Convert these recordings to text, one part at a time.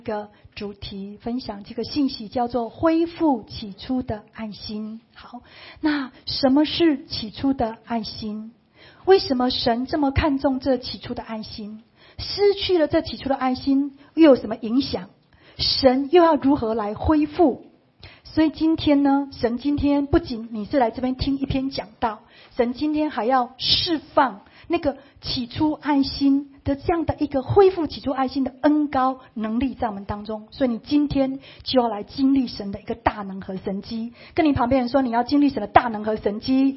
一个主题分享这个信息，叫做恢复起初的爱心。好，那什么是起初的爱心？为什么神这么看重这起初的爱心？失去了这起初的爱心又有什么影响？神又要如何来恢复？所以今天呢，神今天不仅你是来这边听一篇讲道，神今天还要释放那个起初爱心的这样的一个恢复起初爱心的恩膏能力在我们当中。所以你今天就要来经历神的一个大能和神迹。跟你旁边人说，你要经历神的大能和神迹。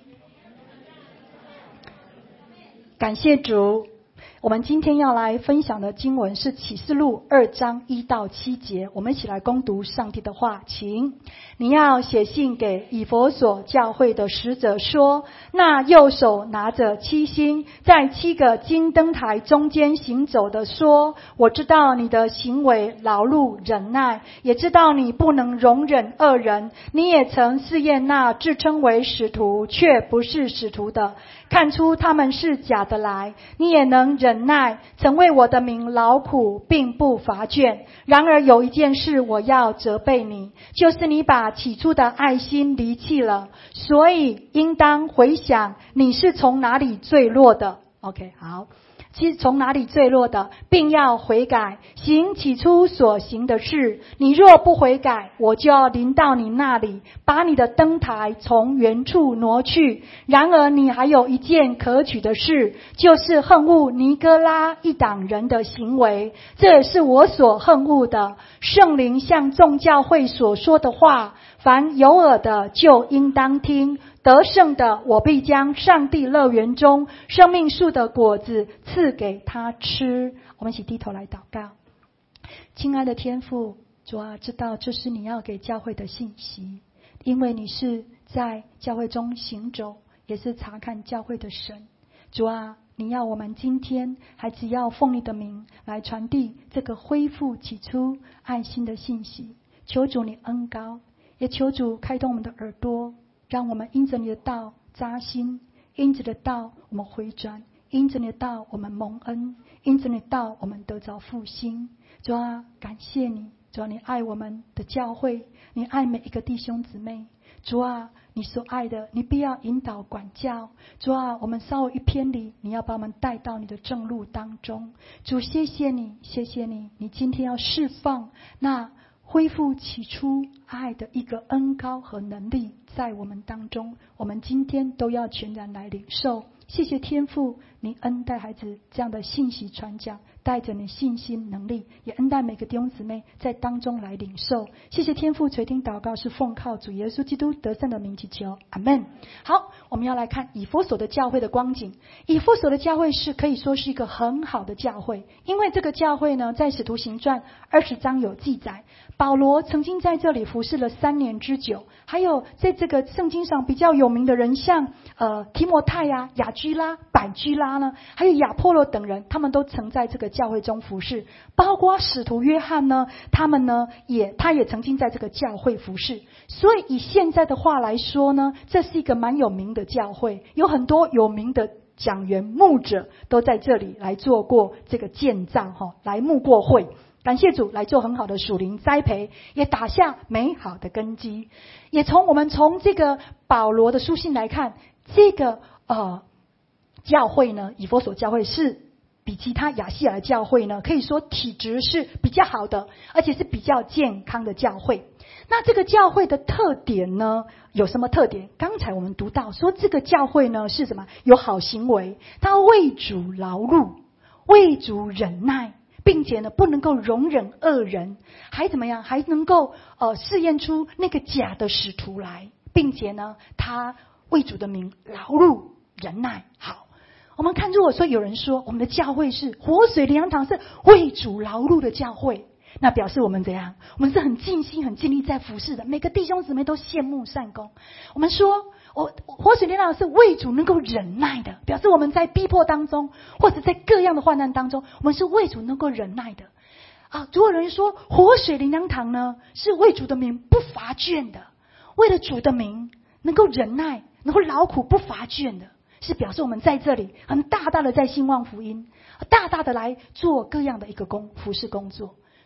感谢主。我们今天要来分享的经文是启示录2章1到7节，我们一起来攻读上帝的话。请你要写信给以弗所教会的使者说，那右手拿着7星，在7个金灯台中间行走的说，我知道你的行为劳碌忍耐，也知道你不能容忍恶人，你也曾试验那自称为使徒却不是使徒的，看出他们是假的来，你也能忍耐，曾为我的名劳苦，并不乏倦。然而有一件事我要责备你，就是你把起初的爱心离弃了，所以应当回想你是从哪里坠落的。 OK， 好，其实从哪里坠落的，并要悔改，行起初所行的事。你若不悔改，我就要临到你那里，把你的灯台从原处挪去。然而你还有一件可取的事，就是恨恶尼哥拉一党人的行为，这也是我所恨恶的。圣灵向众教会所说的话，凡有耳的就应当听。得胜的，我必将上帝乐园中生命树的果子赐给他吃。我们一起低头来祷告。亲爱的天父，主啊，知道这是你要给教会的信息，因为你是在教会中行走，也是查看教会的神。主啊，你要我们今天还只要奉你的名来传递这个恢复起初爱心的信息。求主你恩膏，也求主开通我们的耳朵，让我们因着你的道扎心，因着你的道我们回转，因着你的道我们蒙恩，因着你的道我们得着复兴。主啊，感谢你，主啊，你爱我们的教会，你爱每一个弟兄姊妹。主啊，你所爱的你必要引导管教。主啊，我们稍微一偏离，你要把我们带到你的正路当中。主，谢谢你，谢谢你，你今天要释放那恢复起初爱的一个恩膏和能力在我们当中，我们今天都要全然来领受。谢谢天父，你恩待孩子这样的信息传讲，带着你信心能力，也恩待每个弟兄姊妹在当中来领受。谢谢天父垂听祷告，是奉靠主耶稣基督得胜的名祈求，阿们。好，我们要来看以弗所的教会的光景。以弗所的教会是可以说是一个很好的教会，因为这个教会呢，在使徒行传20章有记载，保罗曾经在这里服侍了3年之久，还有在这个圣经上比较有名的人，像提摩太啊、雅居拉、百居拉呢，还有亚波罗等人，他们都曾在这个教会中服侍。包括使徒约翰呢，他也曾经在这个教会服侍。所以以现在的话来说呢，这是一个蛮有名的教会，有很多有名的讲员牧者都在这里来做过这个建造，来牧过会。感谢主，来做很好的属灵栽培，也打下美好的根基。也我们从这个保罗的书信来看，这个教会呢，以弗所教会是比其他亚细亚的教会呢，可以说体质是比较好的，而且是比较健康的教会。那这个教会的特点呢，有什么特点？刚才我们读到说，这个教会呢是什么？有好行为，他为主劳碌，为主忍耐，并且呢不能够容忍恶人，还怎么样？还能够试验出那个假的使徒来，并且呢他为主的名劳碌忍耐。好，我们看，如果说有人说我们的教会是活水灵粮堂，是为主劳碌的教会，那表示我们怎样？我们是很尽心很尽力在服侍的，每个弟兄姊妹都羡慕善工。我们说活水灵粮是为主能够忍耐的，表示我们在逼迫当中，或者在各样的患难当中，我们是为主能够忍耐的啊。如果有人说活水灵粮堂呢，是为主的名不乏倦的，为了主的名能够忍耐，能够劳苦不乏倦的，是表示我们在这里很大大的在兴旺福音，大大的来做各样的一个服事工作。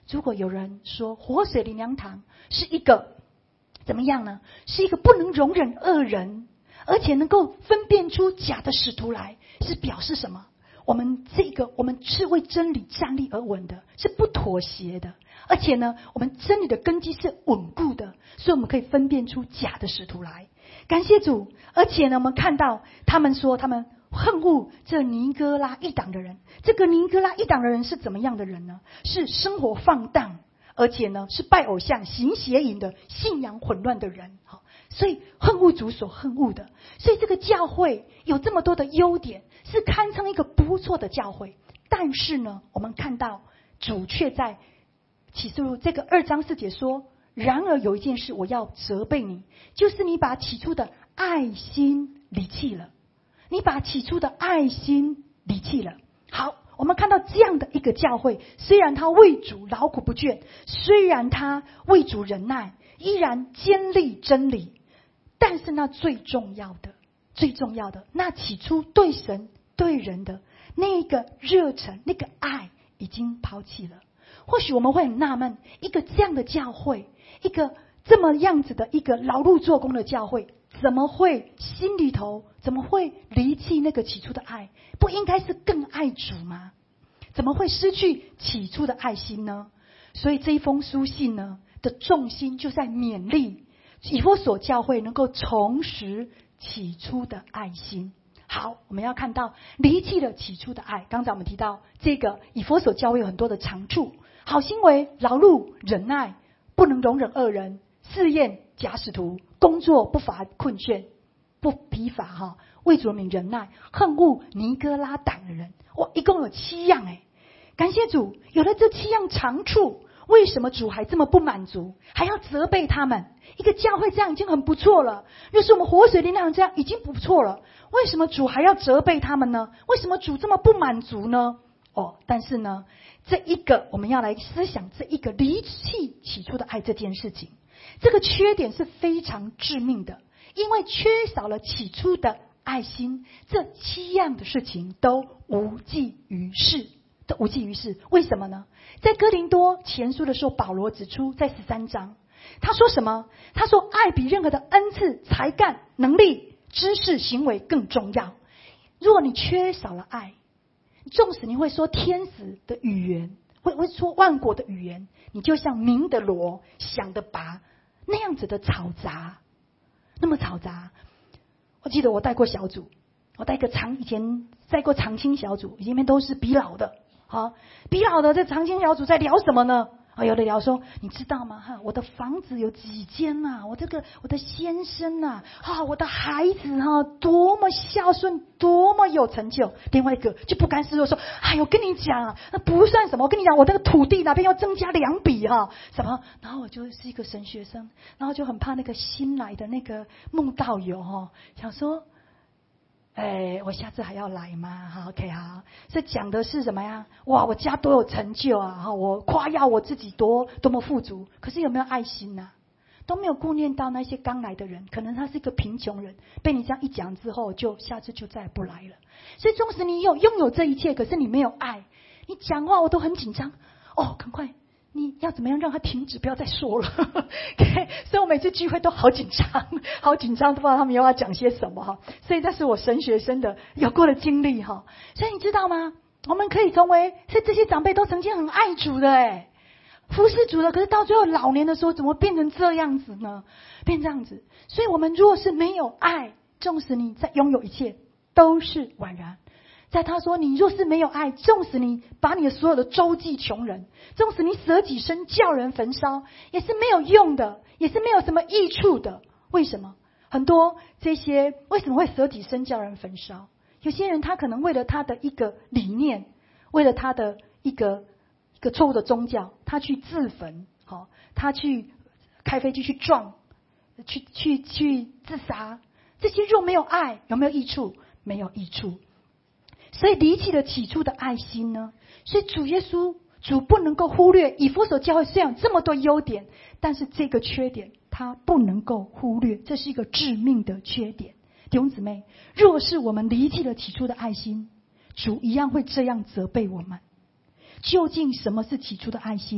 如果有人说活水灵粮堂是一个怎么样呢？是一个不能容忍恶人，而且能够分辨出假的使徒来，是表示什么？我们是为真理站立而稳的，是不妥协的，而且呢，我们真理的根基是稳固的，所以我们可以分辨出假的使徒来。感谢主！而且呢，我们看到他们说他们恨恶这尼哥拉一党的人。这个尼哥拉一党的人是怎么样的人呢？是生活放荡，而且呢是拜偶像、行邪淫的、信仰混乱的人。所以恨恶主所恨恶的。所以这个教会有这么多的优点，是堪称一个不错的教会。但是呢，我们看到主却在启示录这个2章4节说，然而有一件事我要责备你，就是你把起初的爱心离弃了。你把起初的爱心离弃了。好，我们看到这样的一个教会，虽然他为主劳苦不倦，虽然他为主忍耐，依然坚立真理，但是那最重要的，那起初对神对人的那个热忱，那个爱已经抛弃了。或许我们会很纳闷，一个这样的教会，一个这么样子的一个劳碌做工的教会，怎么会心里头怎么会离弃那个起初的爱？不应该是更爱主吗？怎么会失去起初的爱心呢？所以这一封书信呢的重心就在勉励以弗所教会能够重拾起初的爱心。好，我们要看到离弃了起初的爱。刚才我们提到这个以弗所教会有很多的长处，好行为、劳碌、忍耐，不能容忍恶人，试验假使徒，工作不乏困倦，不疲乏为主的名忍耐，恨恶尼哥拉党的人。哇，一共有7样感谢主，有了这7样长处，为什么主还这么不满足，还要责备他们？一个教会这样已经很不错了，若是我们活水灵粮这样已经不错了，为什么主还要责备他们呢？为什么主这么不满足呢？但是呢，这一个我们要来思想这一个离弃起初的爱这件事情，这个缺点是非常致命的，因为缺少了起初的爱心，这7样的事情都无济于事。为什么呢？在哥林多前书的时候，保罗指出，在13章他说什么？他说爱比任何的恩赐、才干、能力、知识、行为更重要。若你缺少了爱，纵使你会说天使的语言，会说万国的语言，你就像明的罗、想的拔那样子的嘈杂。那么嘈杂，我记得我带过小组，我以前带过长青小组，里面都是比老的。比老的这长青小组在聊什么呢？有的聊说，你知道吗？我的房子有几间啊？我的先生啊，我的孩子多么孝顺，多么有成就。另外一个就不甘示弱说，我跟你讲那不算什么。我跟你讲，我那个土地哪边要增加2笔什么？然后我就是一个神学生，然后就很怕那个新来的那个慕道友想说。我下次还要来吗？OK 好，所以讲的是什么呀？哇，我家多有成就啊！我夸耀我自己多么富足，可是有没有爱心呢？都没有顾念到那些刚来的人，可能他是一个贫穷人，被你这样一讲之后，就下次就再也不来了。所以纵使你拥有这一切，可是你没有爱，你讲话我都很紧张。赶快！你要怎么样让他停止，不要再说了？okay, 所以我每次聚会都好紧张，都不知道他们又要讲些什么所以这是我神学生的有过的经历所以你知道吗？我们可以成为是这些长辈都曾经很爱主的服侍主的，可是到最后老年的时候，怎么变成这样子呢？变这样子。所以我们若是没有爱，纵使你在拥有一切，都是枉然。在他说，你若是没有爱，纵使你把你的所有的周济穷人，纵使你舍己身叫人焚烧，也是没有用的，也是没有什么益处的。为什么？很多这些为什么会舍己身叫人焚烧？有些人他可能为了他的一个理念，为了他的一个错误的宗教，他去自焚，他去开飞机去撞，去自杀。这些若没有爱，有没有益处？没有益处。所以离弃了起初的爱心呢？所以主不能够忽略以弗所教会虽然有这么多优点，但是这个缺点他不能够忽略，这是一个致命的缺点。弟兄姊妹，若是我们离弃了起初的爱心，主一样会这样责备我们。究竟什么是起初的爱心？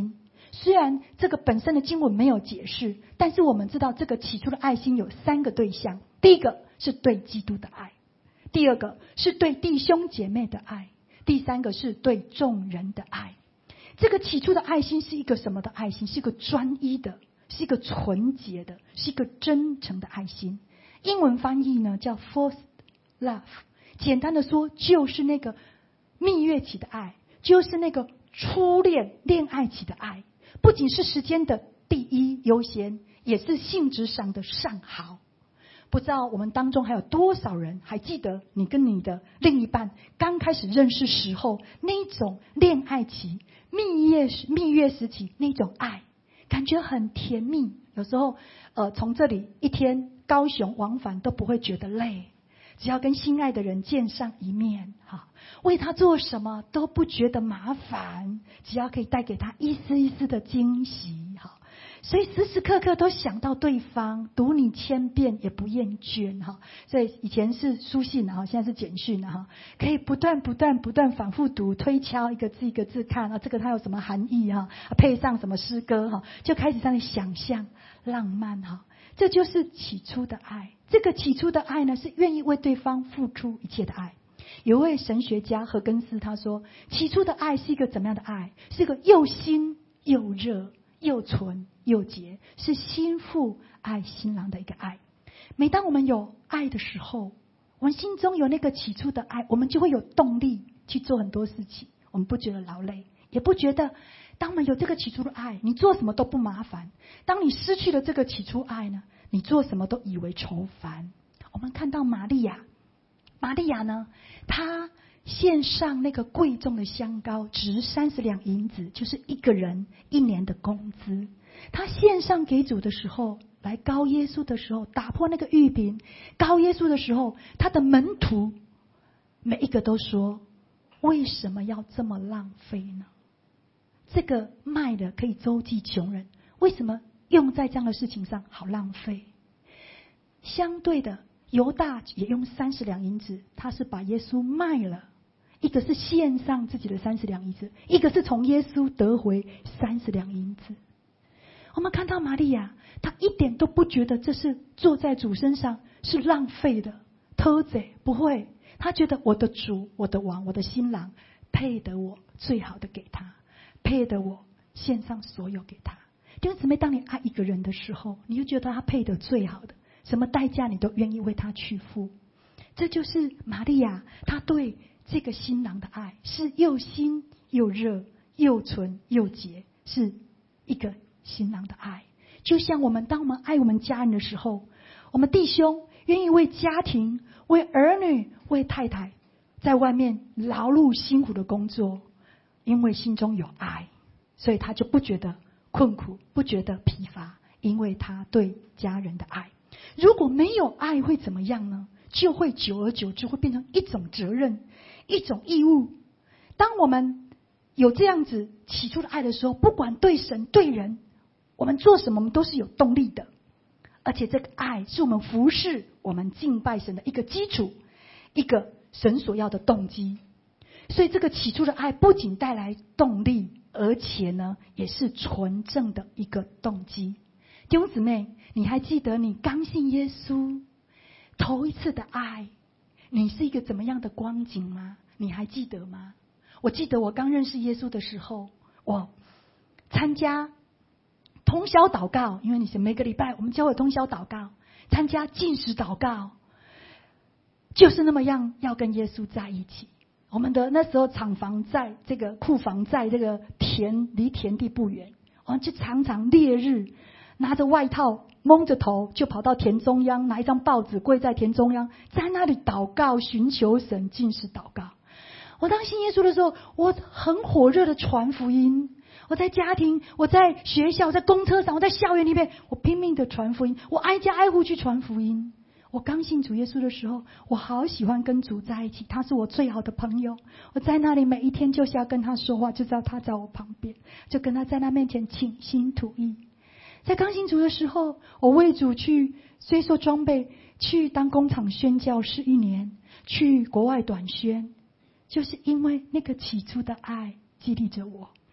虽然这个本身的经文没有解释，但是我们知道这个起初的爱心有3个对象。第一个是对基督的爱，第二个是对弟兄姐妹的爱，第三个是对众人的爱。这个起初的爱心是一个什么的爱心？是一个专一的，是一个纯洁的，是一个真诚的爱心。英文翻译呢叫 first love， 简单的说就是那个蜜月期的爱，就是那个初恋恋爱期的爱，不仅是时间的第一优先，也是性质上的上好。不知道我们当中还有多少人还记得你跟你的另一半刚开始认识时候那种恋爱期、蜜月时期那种爱，感觉很甜蜜。有时候从这里一天高雄往返都不会觉得累，只要跟心爱的人见上一面，为他做什么都不觉得麻烦，只要可以带给他一丝一丝的惊喜。所以时时刻刻都想到对方，读你千遍也不厌倦。所以以前是书信，现在是简讯，可以不断反复读，推敲一个字一个字看，这个它有什么含义，配上什么诗歌，就开始在那里想象浪漫。这就是起初的爱。这个起初的爱呢，是愿意为对方付出一切的爱。有位神学家何根斯他说，起初的爱是一个怎么样的爱？是一个又新又热又纯又洁，是心腹爱新郎的一个爱。每当我们有爱的时候，我们心中有那个起初的爱，我们就会有动力去做很多事情，我们不觉得劳累，也不觉得当我们有这个起初的爱，你做什么都不麻烦。当你失去了这个起初爱呢，你做什么都以为愁烦。我们看到玛利亚呢，她献上那个贵重的香膏，值30两银子，就是一个人1年的工资。他献上给主的时候，来膏耶稣的时候，打破那个玉瓶膏耶稣的时候，他的门徒每一个都说，为什么要这么浪费呢？这个卖的可以周济穷人，为什么用在这样的事情上好浪费？相对的，犹大也用30两银子，他是把耶稣卖了，一个是献上自己的30两银子，一个是从耶稣得回30两银子。我们看到玛利亚，她一点都不觉得这是坐在主身上是浪费的，偷贼不会，她觉得我的主、我的王、我的新郎配得我最好的给他，配得我献上所有给他。弟兄姊妹，当你爱一个人的时候，你就觉得他配得最好的，什么代价你都愿意为他去付。这就是玛利亚她对这个新郎的爱，是又新又热又纯又洁，是一个新郎的爱。就像当我们爱我们家人的时候，我们弟兄愿意为家庭、为儿女、为太太在外面劳碌辛苦的工作，因为心中有爱，所以他就不觉得困苦，不觉得疲乏，因为他对家人的爱。如果没有爱会怎么样呢？就会久而久之会变成一种责任，一种义务。当我们有这样子起初的爱的时候，不管对神对人，我们做什么我们都是有动力的，而且这个爱是我们服侍、我们敬拜神的一个基础，一个神所要的动机。所以这个起初的爱不仅带来动力，而且呢也是纯正的一个动机。弟兄姊妹，你还记得你刚信耶稣头一次的爱，你是一个怎么样的光景吗？你还记得吗？我记得我刚认识耶稣的时候，我参加通宵祷告，因为你是每个礼拜我们教会通宵祷告，参加禁食祷告，就是那么样要跟耶稣在一起。我们的那时候厂房在这个库房在这个离田地不远，我们就常常烈日拿着外套蒙着头就跑到田中央，拿一张报纸跪在田中央，在那里祷告，寻求神，禁食祷告。我当信耶稣的时候，我很火热的传福音，我在家庭，我在学校，在公车上，我在校园里面，我拼命的传福音，我挨家挨户去传福音。我刚信主耶稣的时候，我好喜欢跟主在一起，他是我最好的朋友。我在那里每一天就是要跟他说话，就知道他在我旁边，就跟他在他面前倾心吐意。在刚信主的时候，我为主去虽说装备，去当工厂宣教士1年，去国外短宣，就是因为那个起初的爱激励着我。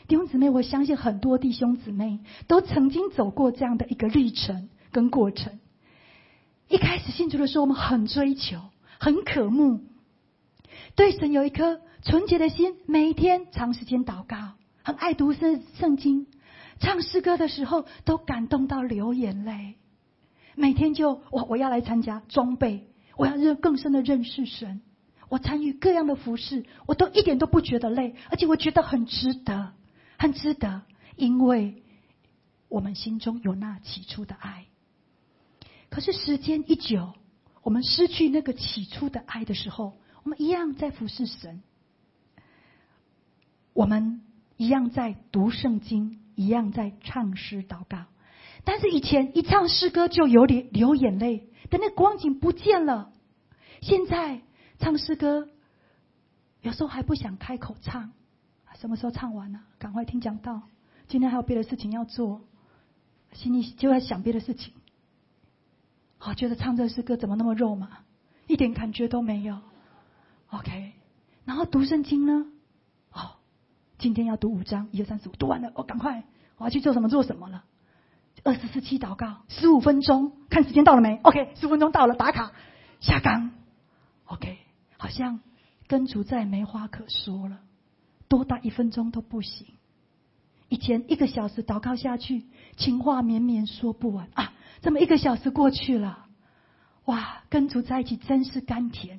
弟兄姊妹，我相信很多弟兄姊妹都曾经走过这样的一个历程跟过程。一开始信主的时候，我们很追求，很渴慕，对神有一颗纯洁的心，每一天长时间祷告，很爱读圣经，唱诗歌的时候都感动到流眼泪。每天就我要来参加装备，我要更深的认识神，我参与各样的服事，我都一点都不觉得累，而且我觉得很值得，很值得，因为我们心中有那起初的爱。可是时间一久，我们失去那个起初的爱的时候，我们一样在服侍神，我们一样在读圣经，一样在唱诗祷告。但是以前一唱诗歌就有点流眼泪的那光景不见了，现在唱诗歌有时候还不想开口唱，什么时候唱完了赶快听讲道，今天还有别的事情要做，心里就在想别的事情，觉得唱这诗歌怎么那么肉麻，一点感觉都没有。 OK， 然后读圣经呢，今天要读5章1、2、3、4、5，读完了，赶快我要去做什么了。24、7祷告15分钟，看时间到了没 OK， 15分钟到了，打卡下岗 OK， 好像跟主再没话可说了，多打1分钟都不行。以前1个小时祷告下去，情话绵绵说不完啊，这么1个小时过去了，哇，跟主在一起真是甘甜。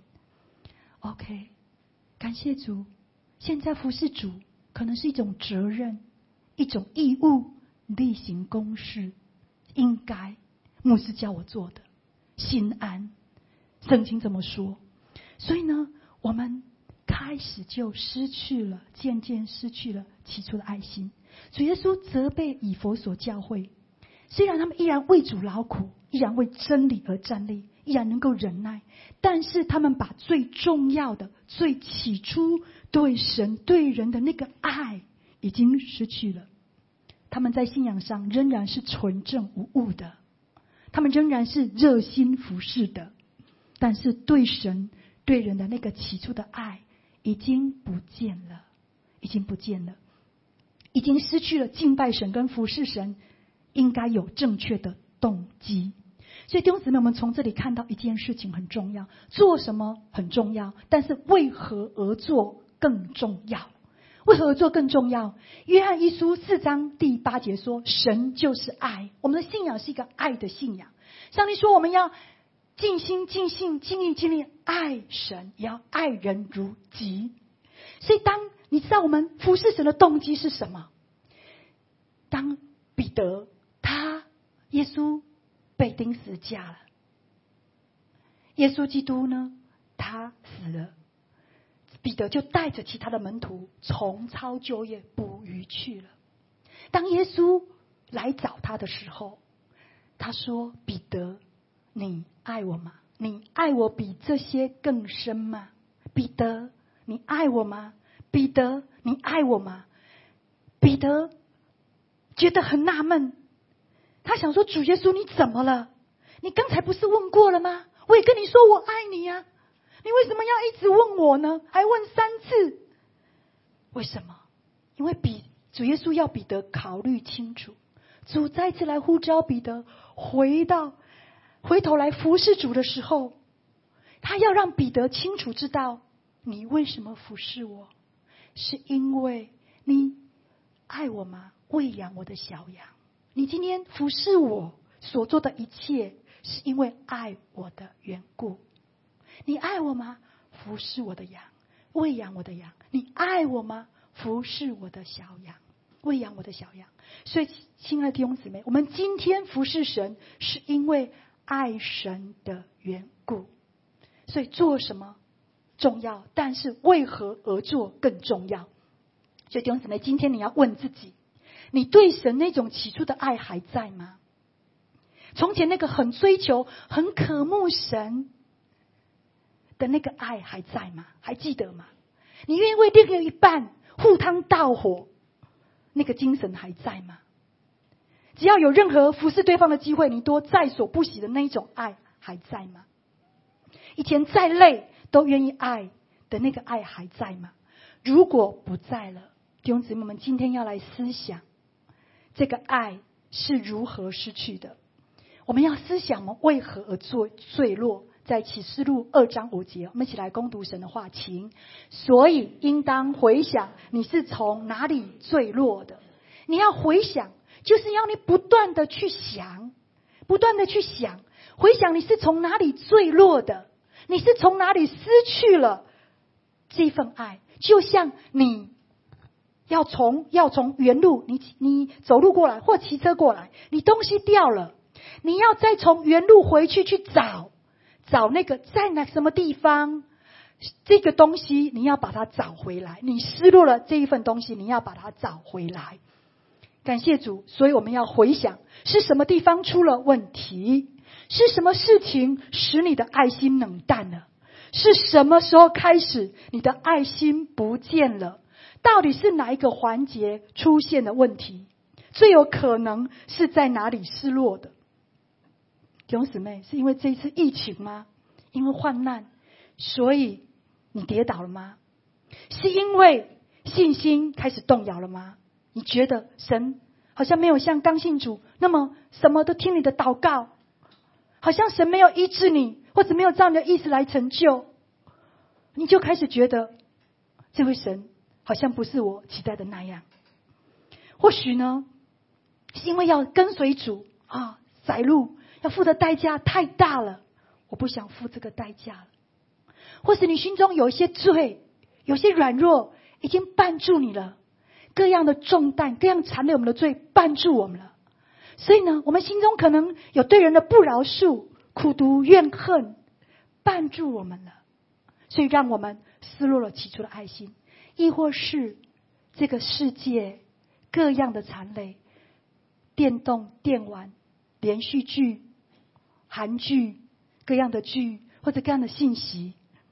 OK， 感谢主。现在服侍主可能是一种责任，一种义务，例行公事，应该牧师叫我做的，心安，圣经这么说。所以呢，我们开始就渐渐失去了起初的爱心。主耶稣责备以弗所教会，虽然他们依然为主劳苦，依然为真理而站立，依然能够忍耐，但是他们把最重要的、最起初对神对人的那个爱已经失去了。他们在信仰上仍然是纯正无误的，他们仍然是热心服侍的，但是对神对人的那个起初的爱已经不见了，已经失去了敬拜神跟服侍神应该有正确的动机。所以弟兄姊妹，我们从这里看到一件事情很重要，做什么很重要，但是为何而做更重要。为何而做更重要？约翰一书4章第8节说，神就是爱。我们的信仰是一个爱的信仰。上帝说我们要尽心尽性尽意尽力爱神，也要爱人如己。所以当你知道我们服侍神的动机是什么？当彼得耶稣被钉十字架了，耶稣基督呢，他死了，彼得就带着其他的门徒重操旧业捕鱼去了。当耶稣来找他的时候，他说，彼得，你爱我吗？你爱我比这些更深吗？彼得，你爱我吗？彼得，你爱我吗？彼得觉得很纳闷，他想说，主耶稣你怎么了？你刚才不是问过了吗？我也跟你说我爱你啊，你为什么要一直问我呢？还问3次？为什么？因为主耶稣要彼得考虑清楚。主再次来呼召彼得回头来服侍主的时候，他要让彼得清楚知道，你为什么服侍我？是因为你爱我吗？喂养我的小羊。你今天服侍我所做的一切，是因为爱我的缘故。你爱我吗？服侍我的羊，喂养我的羊。你爱我吗？服侍我的小羊，喂养我的小羊。所以亲爱的弟兄姊妹，我们今天服侍神是因为爱神的缘故。所以做什么重要，但是为何而做更重要。所以弟兄姊妹，今天你要问自己，你对神那种起初的爱还在吗？从前那个很追求很渴慕神的那个爱还在吗？还记得吗？你愿意为另一半赴汤蹈火，那个精神还在吗？只要有任何服侍对方的机会，你都在所不惜的那一种爱还在吗？以前再累都愿意爱的那个爱还在吗？如果不在了， 弟兄姊妹们，今天要来思想这个爱是如何失去的。我们要思想我们为何而坠落。在启示录2章5节，我们一起来攻读神的话，请。所以应当回想你是从哪里坠落的。你要回想，就是要你不断的去想，不断的去想，回想你是从哪里坠落的，你是从哪里失去了这份爱。就像你要从原路，你走路过来或骑车过来，你东西掉了，你要再从原路回去找那个在什么地方，这个东西你要把它找回来。你失落了这一份东西，你要把它找回来。感谢主，所以我们要回想是什么地方出了问题，是什么事情使你的爱心冷淡了，是什么时候开始你的爱心不见了，到底是哪一个环节出现了问题，最有可能是在哪里失落的。弟兄姊妹，是因为这一次疫情吗？因为患难，所以你跌倒了吗？是因为信心开始动摇了吗？你觉得神好像没有像刚信主那么什么都听你的祷告，好像神没有医治你，或者没有照你的意思来成就，你就开始觉得这位神好像不是我期待的那样。或许呢，是因为要跟随主窄路要付的代价太大了，我不想付这个代价了。或是你心中有一些罪，有些软弱已经绊住你了，各样的重担，各样缠累我们的罪绊住我们了。所以呢，我们心中可能有对人的不饶恕、苦毒、怨恨绊住我们了，所以让我们失落了起初的爱心。亦或是这个世界各样的缠累，电动、电玩、连续剧、韩剧、各样的剧或者各样的信息，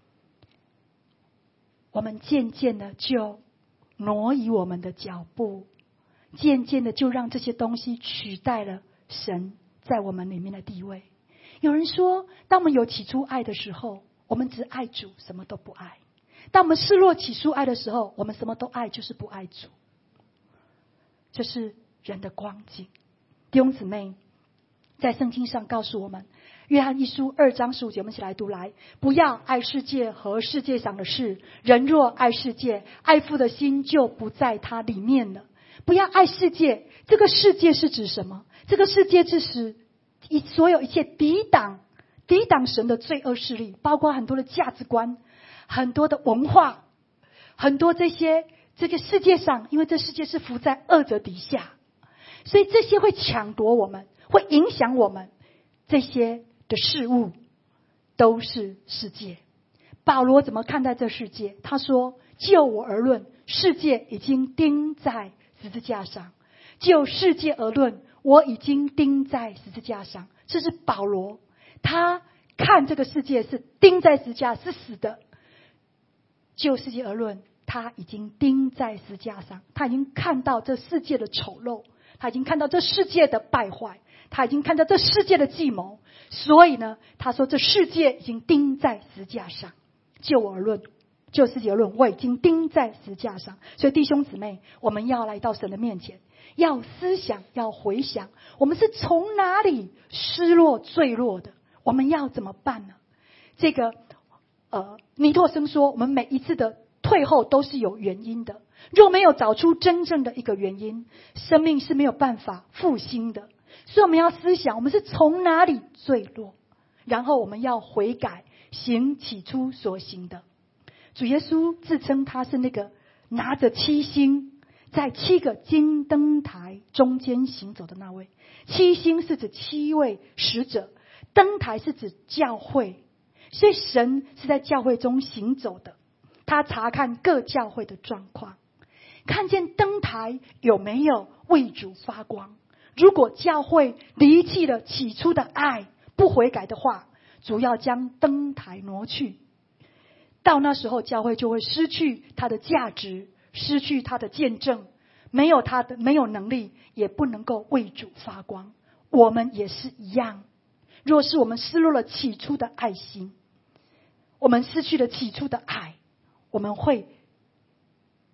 我们渐渐的就挪移我们的脚步，渐渐的就让这些东西取代了神在我们里面的地位。有人说，当我们有起初爱的时候，我们只爱主，什么都不爱；当我们失落起初爱的时候，我们什么都爱，就是不爱主。这是人的光景。弟兄姊妹，在圣经上告诉我们，约翰一书2章15节，我们一起来读来。不要爱世界和世界上的事，人若爱世界，爱父的心就不在他里面了。不要爱世界，这个世界是指什么？这个世界是指所有一切抵挡神的罪恶势力，包括很多的价值观，很多的文化，很多这个世界上，因为这世界是伏在恶者底下，所以这些会抢夺我们，会影响我们，这些的事物都是世界。保罗怎么看待这世界？他说，就我而论，世界已经钉在十字架上。就世界而论，我已经钉在十字架上。这是保罗，他看这个世界是钉在十字架，是死的。就世界而论，他已经钉在十字架上，他已经看到这世界的丑陋，他已经看到这世界的败坏，他已经看到这世界的计谋。所以呢，他说这世界已经钉在十字架上。就我而论，就世界而论，我已经钉在十字架上。所以弟兄姊妹，我们要来到神的面前，要思想，要回想，我们是从哪里失落坠落的，我们要怎么办呢？这个尼托生说，我们每一次的退后都是有原因的，若没有找出真正的一个原因，生命是没有办法复兴的。所以我们要思想，我们是从哪里坠落，然后我们要悔改，行起初所行的。主耶稣自称他是那个拿着7星在7个金灯台中间行走的那位。7星是指7位使者，灯台是指教会，所以神是在教会中行走的。他查看各教会的状况，看见灯台有没有为主发光。如果教会离弃了起初的爱，不悔改的话，主要将灯台挪去。到那时候，教会就会失去它的价值，失去它的见证，没有能力，也不能够为主发光。我们也是一样，若是我们失落了起初的爱心，我们失去了起初的爱，我们会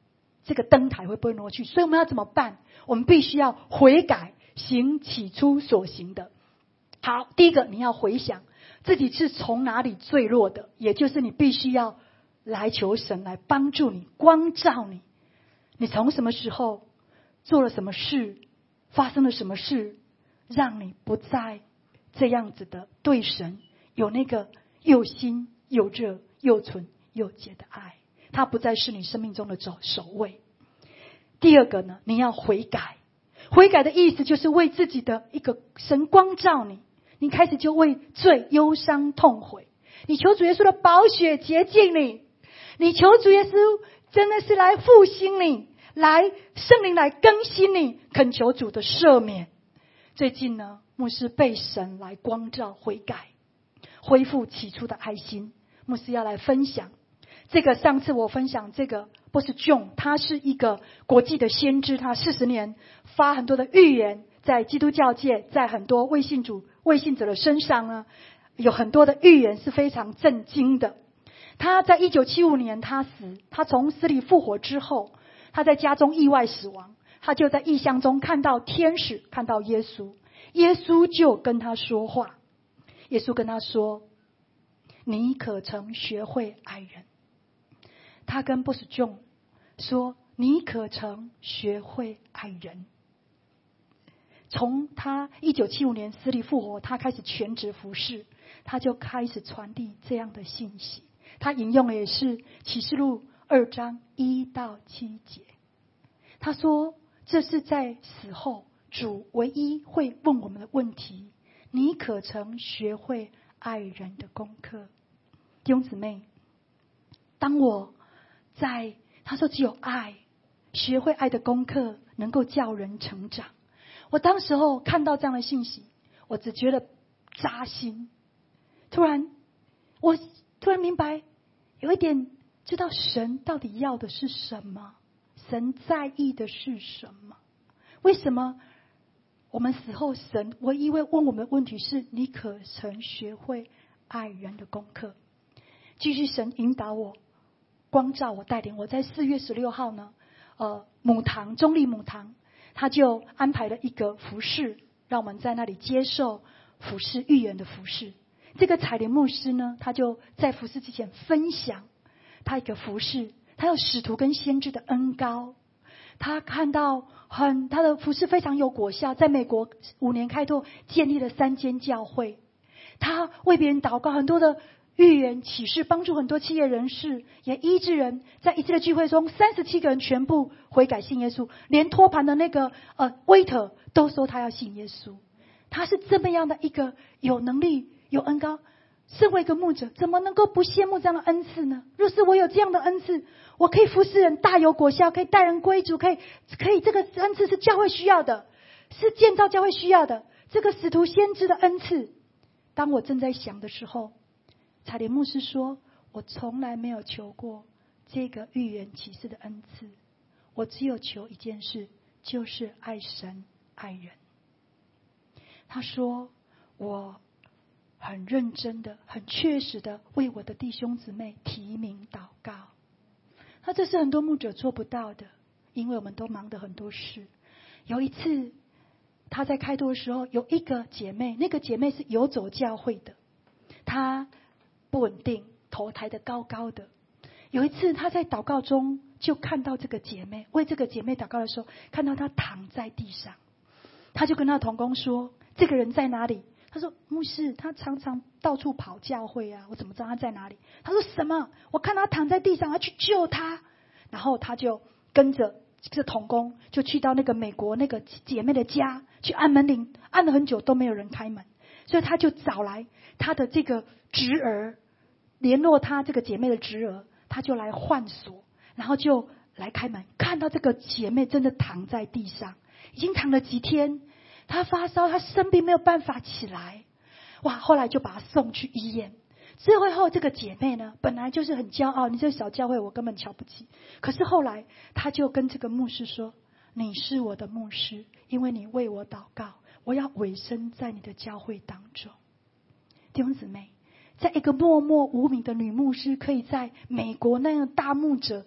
这个灯台会不会挪去？所以我们要怎么办？我们必须要悔改，行起初所行的。好，第一个你要回想自己是从哪里坠落的，也就是你必须要来求神来帮助你，光照你。你从什么时候做了什么事，发生了什么事，让你不再这样子的对神有那个又新又热又纯又洁的爱，它不再是你生命中的首位。第二个呢，你要悔改。悔改的意思就是为自己的一个神光照你，你开始就为罪忧伤痛悔，你求主耶稣的宝血洁净你，你求主耶稣真的是来复兴你，来圣灵来更新你，恳求主的赦免。最近呢，牧师被神来光照悔改，恢复起初的爱心。牧师要来分享这个，上次我分享这个波士 John， 他是一个国际的先知，他40年发很多的预言，在基督教界，在很多未信者的身上呢，有很多的预言是非常震惊的。他在1975年他死，他从死里复活之后，他在家中意外死亡，他就在异象中看到天使，看到耶稣，耶稣就跟他说话，耶稣跟他说，你可曾学会爱人？他跟波士 John 说，你可曾学会爱人？从他1975年死里复活，他开始全职服侍，他就开始传递这样的信息。他引用的也是启示录2章1到7节。他说，这是在死后主唯一会问我们的问题，你可曾学会爱人的功课？弟兄姊妹，当我他说只有爱，学会爱的功课能够叫人成长。我当时候看到这样的信息，我只觉得扎心。我突然明白，有一点知道神到底要的是什么，神在意的是什么。为什么我们死后神唯一会问我们的问题是，你可曾学会爱人的功课？继续神引导我，光照我，带领我。在4月16号呢，中立母堂，他就安排了一个服事，让我们在那里接受服事预言的服事。这个采莲牧师呢，他就在服事之前分享他一个服事，他有使徒跟先知的恩膏，他看到他的服事非常有果效，在美国5年开拓建立了3间教会，他为别人祷告，很多的预言启示，帮助很多企业人士，也医治人。在一次的聚会中，37个人全部悔改信耶稣，连托盘的那个waiter 都说他要信耶稣。他是这么样的一个有能力有恩膏，身为一个牧者，怎么能够不羡慕这样的恩赐呢？若是我有这样的恩赐，我可以服侍人，大有果效，可以带人归主，可以这个恩赐是教会需要的，是建造教会需要的，这个使徒先知的恩赐。当我正在想的时候，采莲牧师说，我从来没有求过这个预言启示的恩赐，我只有求一件事，就是爱神爱人。他说，我很认真的很确实的为我的弟兄姊妹提名祷告。这是很多牧者做不到的，因为我们都忙得很多事。有一次他在开拓的时候，有一个姐妹，那个姐妹是游走教会的，她不稳定，头抬得高高的。有一次他在祷告中就看到这个姐妹，为这个姐妹祷告的时候，看到她躺在地上，他就跟他同工说，这个人在哪里？他说，牧师，他常常到处跑教会啊，我怎么知道他在哪里？他说，什么？我看他躺在地上，要去救他。然后他就跟着这同工就去到那个美国那个姐妹的家，去按门铃，按了很久都没有人开门，所以他就找来他的这个侄儿，联络他这个姐妹的侄儿，他就来换锁，然后就来开门，看到这个姐妹真的躺在地上，已经躺了几天，她发烧，她生病没有办法起来。哇！后来就把她送去医院。最后这个姐妹呢，本来就是很骄傲，你这小教会我根本瞧不起。可是后来她就跟这个牧师说，你是我的牧师，因为你为我祷告，我要委身在你的教会当中。弟兄姊妹，在一个默默无名的女牧师，可以在美国那样大牧者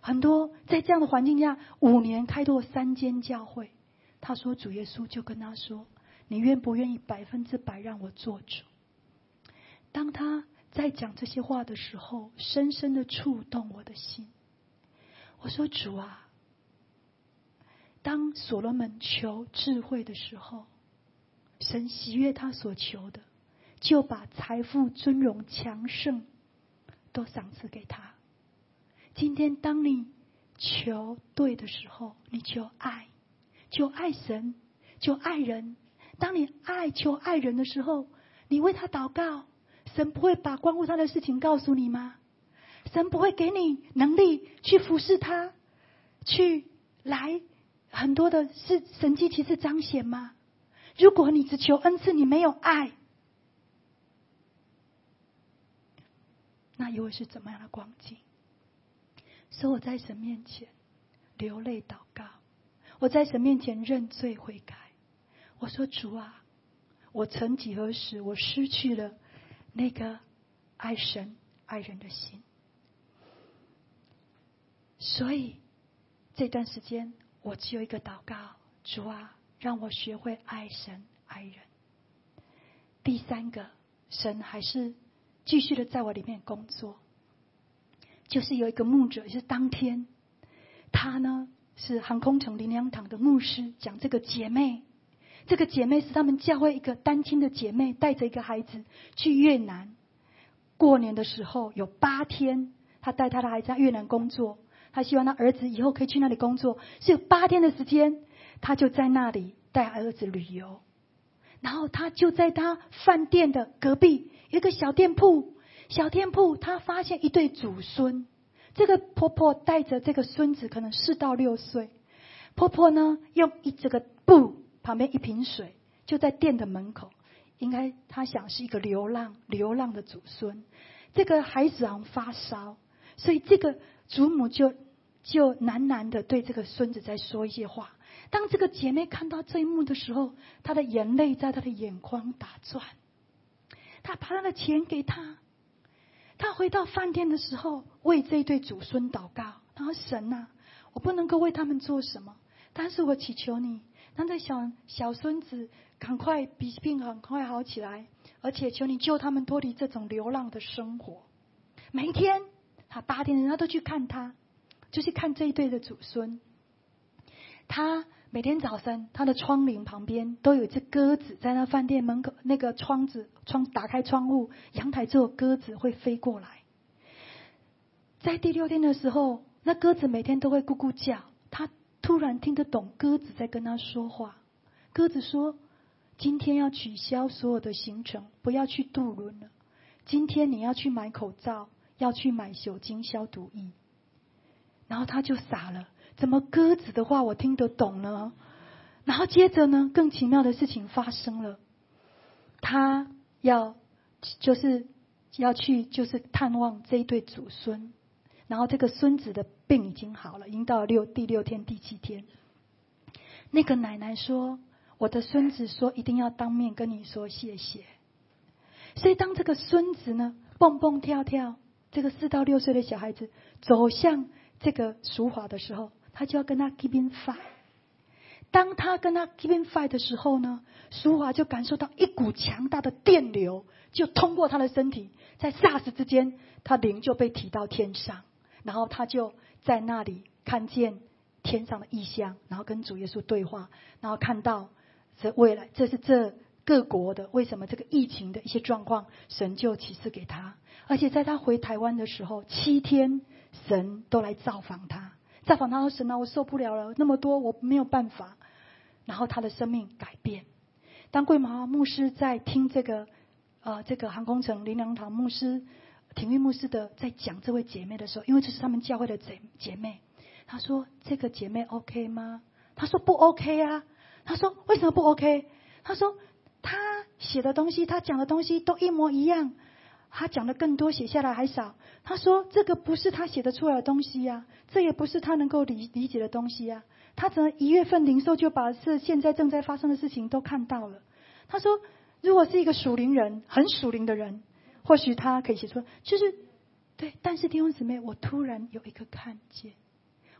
很多在这样的环境下，5年开拓3间教会。他说主耶稣就跟他说，你愿不愿意100%让我做主？当他在讲这些话的时候，深深的触动我的心。我说主啊，当所罗门求智慧的时候，神喜悦他所求的，就把财富、尊荣、强盛都赏赐给他。今天当你求对的时候，你求爱，求爱神，求爱人。当你求爱人的时候，你为他祷告，神不会把关乎他的事情告诉你吗？神不会给你能力去服侍他，去来很多的是神迹奇事彰显吗？如果你只求恩赐，你没有爱，那又会是怎么样的光景？所以我在神面前流泪祷告，我在神面前认罪悔改。我说主啊，我曾几何时我失去了那个爱神爱人的心。所以这段时间我只有一个祷告，主啊，让我学会爱神爱人。第3个，神还是继续的在我里面工作，就是有一个牧者，就是当天他呢是航空城灵粮堂的牧师，讲这个姐妹，这个姐妹是他们教会一个单亲的姐妹，带着一个孩子去越南过年的时候，有8天她带她的孩子在越南工作，她希望她儿子以后可以去那里工作，所以有8天的时间她就在那里带儿子旅游。然后她就在她饭店的隔壁有一个小店铺，她发现一对祖孙，这个婆婆带着这个孙子可能4到6岁，婆婆呢用这个布旁边一瓶水，就在店的门口，应该她想是一个流浪的祖孙。这个孩子好像发烧，所以这个祖母就喃的对这个孙子在说一些话。当这个姐妹看到这一幕的时候，她的眼泪在她的眼眶打转。她把她的钱给他，她回到饭店的时候为这一对祖孙祷告，然后神啊，我不能够为他们做什么，但是我祈求你让这小孙子赶快鼻病很快好起来，而且求你救他们脱离这种流浪的生活。每一天他8天他都去看他，就去看这一对的祖孙。他每天早晨他的窗棂旁边都有一只鸽子，在那饭店门口那个打开窗户，阳台就有鸽子会飞过来。在第6天的时候，那鸽子每天都会咕咕叫，他突然听得懂鸽子在跟他说话。鸽子说，今天要取消所有的行程，不要去渡轮了，今天你要去买口罩，要去买酒精消毒液。然后他就傻了，怎么鸽子的话我听得懂呢？然后接着呢，更奇妙的事情发生了，他要去探望这一对祖孙。然后这个孙子的病已经好了，已经到了第6天第7天。那个奶奶说，我的孙子说一定要当面跟你说谢谢。所以当这个孙子呢蹦蹦跳跳，这个4到6岁的小孩子走向这个淑华的时候，他就要跟他 give in fight。 当他跟他 give in fight 的时候呢，淑华就感受到一股强大的电流就通过他的身体，在霎时之间他灵就被提到天上，然后他就在那里看见天上的异象，然后跟主耶稣对话，然后看到未来这是这各国的为什么这个疫情的一些状况，神就启示给他。而且在他回台湾的时候7天，神都来造访他说，神啊，我受不了了，那么多我没有办法。然后他的生命改变。当桂毛牧师在听这个航空城灵粮堂牧师廷玉牧师的在讲这位姐妹的时候，因为这是他们教会的姐妹，他说这个姐妹 OK 吗？他说不 OK 啊。他说为什么不 OK？ 他说他写的东西，他讲的东西都一模一样，他讲的更多，写下来还少。他说这个不是他写得出来的东西啊，这也不是他能够理解的东西啊。他只能1月份领受就把现在正在发生的事情都看到了。他说如果是一个属灵人，很属灵的人，或许他可以写出就是对。但是弟兄姊妹，我突然有一个看见，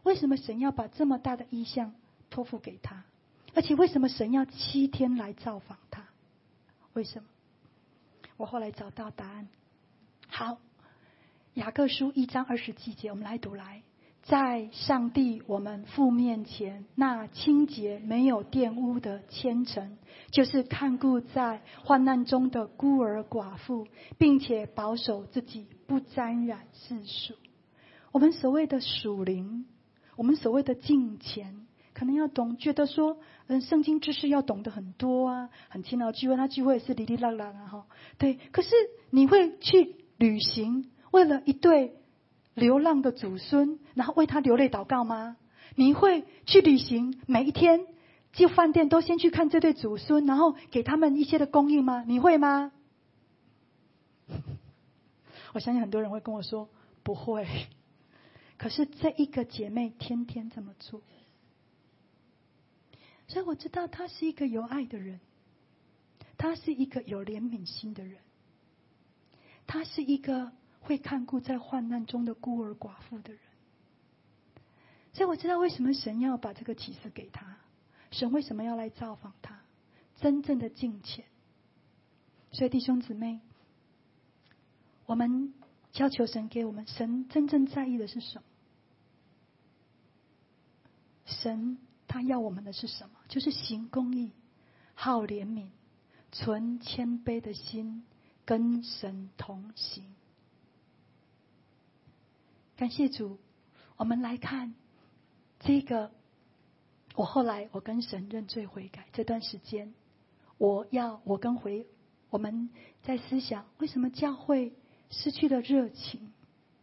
为什么神要把这么大的异象托付给他？而且为什么神要7天来造访他？为什么？我后来找到答案。好，雅各书1章27节，我们来读来。在上帝我们父面前，那清洁没有玷污的虔诚，就是看顾在患难中的孤儿寡妇，并且保守自己不沾染世俗。我们所谓的属灵，我们所谓的敬虔，可能要懂，觉得说圣经知识要懂得很多啊，很勤劳聚会，他聚会也是哩哩啦啦啊，对。可是你会去旅行，为了一对流浪的祖孙，然后为他流泪祷告吗？你会去旅行，每一天进饭店都先去看这对祖孙，然后给他们一些的供应吗？你会吗？我相信很多人会跟我说不会。可是这一个姐妹天天这么做，所以我知道她是一个有爱的人，她是一个有怜悯心的人，她是一个会看顾在患难中的孤儿寡妇的人。所以我知道为什么神要把这个启示给他，神为什么要来造访他，真正的敬虔。所以弟兄姊妹，我们要求神给我们，神真正在意的是什么？神他要我们的是什么？就是行公义，好怜悯，存谦卑的心，跟神同行。感谢主，我们来看这个。后来我跟神认罪悔改这段时间，我们在思想为什么教会失去了热情。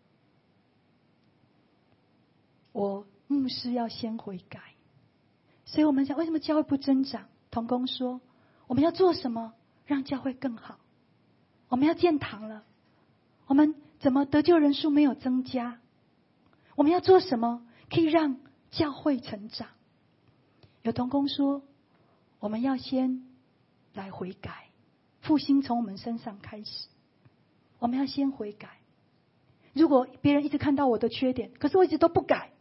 我牧师要先悔改，所以我们想为什么教会不增长？同工说我们要做什么让教会更好？我们要建堂了，我们怎么得救人数没有增加？我们要做什么可以让教会成长？有同工说我们要先来悔改，复兴从我们身上开始，我们要先悔改。如果别人一直看到我的缺点，可是我一直都不改，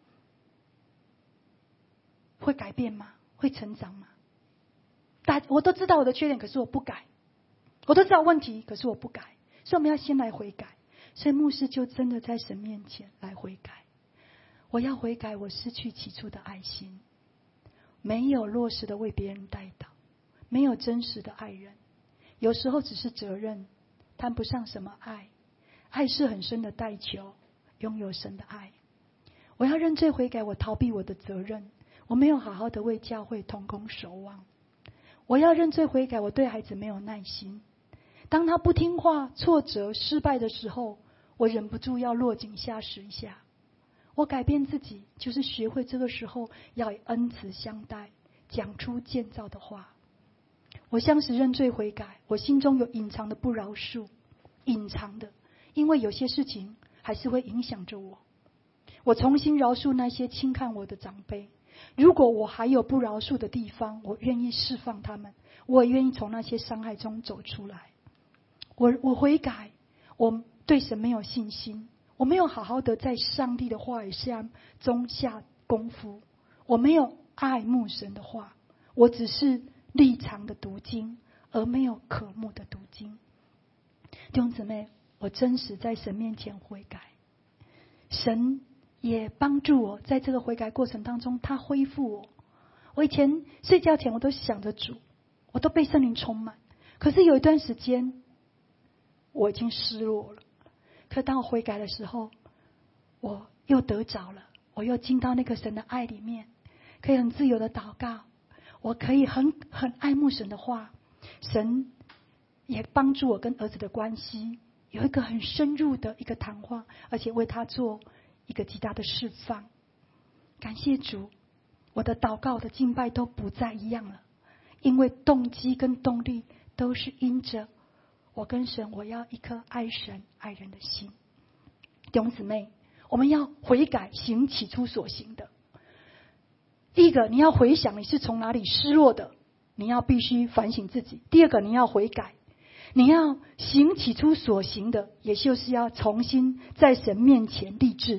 会改变吗？会成长吗？我都知道我的缺点，可是我不改，我都知道问题，可是我不改，所以我们要先来悔改。所以牧师就真的在神面前来悔改。我要悔改我失去起初的爱心，没有落实的为别人代祷，没有真实的爱人，有时候只是责任，谈不上什么爱。爱是很深的代求，拥有神的爱。我要认罪悔改，我逃避我的责任，我没有好好的为教会同工守望。我要认罪悔改，我对孩子没有耐心，当他不听话、挫折、失败的时候，我忍不住要落井下石一下。我改变自己，就是学会这个时候要以恩慈相待，讲出建造的话。我像是认罪悔改，我心中有隐藏的不饶恕，隐藏的，因为有些事情还是会影响着我。我重新饶恕那些轻看我的长辈，如果我还有不饶恕的地方，我愿意释放他们，我也愿意从那些伤害中走出来。我悔改，我对神没有信心，我没有好好的在上帝的话语中下功夫，我没有爱慕神的话，我只是立场的读经，而没有渴慕的读经。弟兄姊妹，我真实在神面前悔改，神也帮助我在这个悔改过程当中，他恢复我。我以前睡觉前我都想着主，我都被圣灵充满，可是有一段时间我已经失落了。可当我悔改的时候，我又得着了，我又进到那个神的爱里面，可以很自由的祷告，我可以很爱慕神的话。神也帮助我跟儿子的关系有一个很深入的一个谈话，而且为他做一个极大的释放。感谢主，我的祷告的敬拜都不再一样了，因为动机跟动力都是因着我跟神，我要一颗爱神爱人的心。弟兄姊妹，我们要悔改，行起初所行的。第一个，你要回想你是从哪里失落的，你要必须反省自己。第二个，你要悔改，你要行起初所行的，也就是要重新在神面前立志。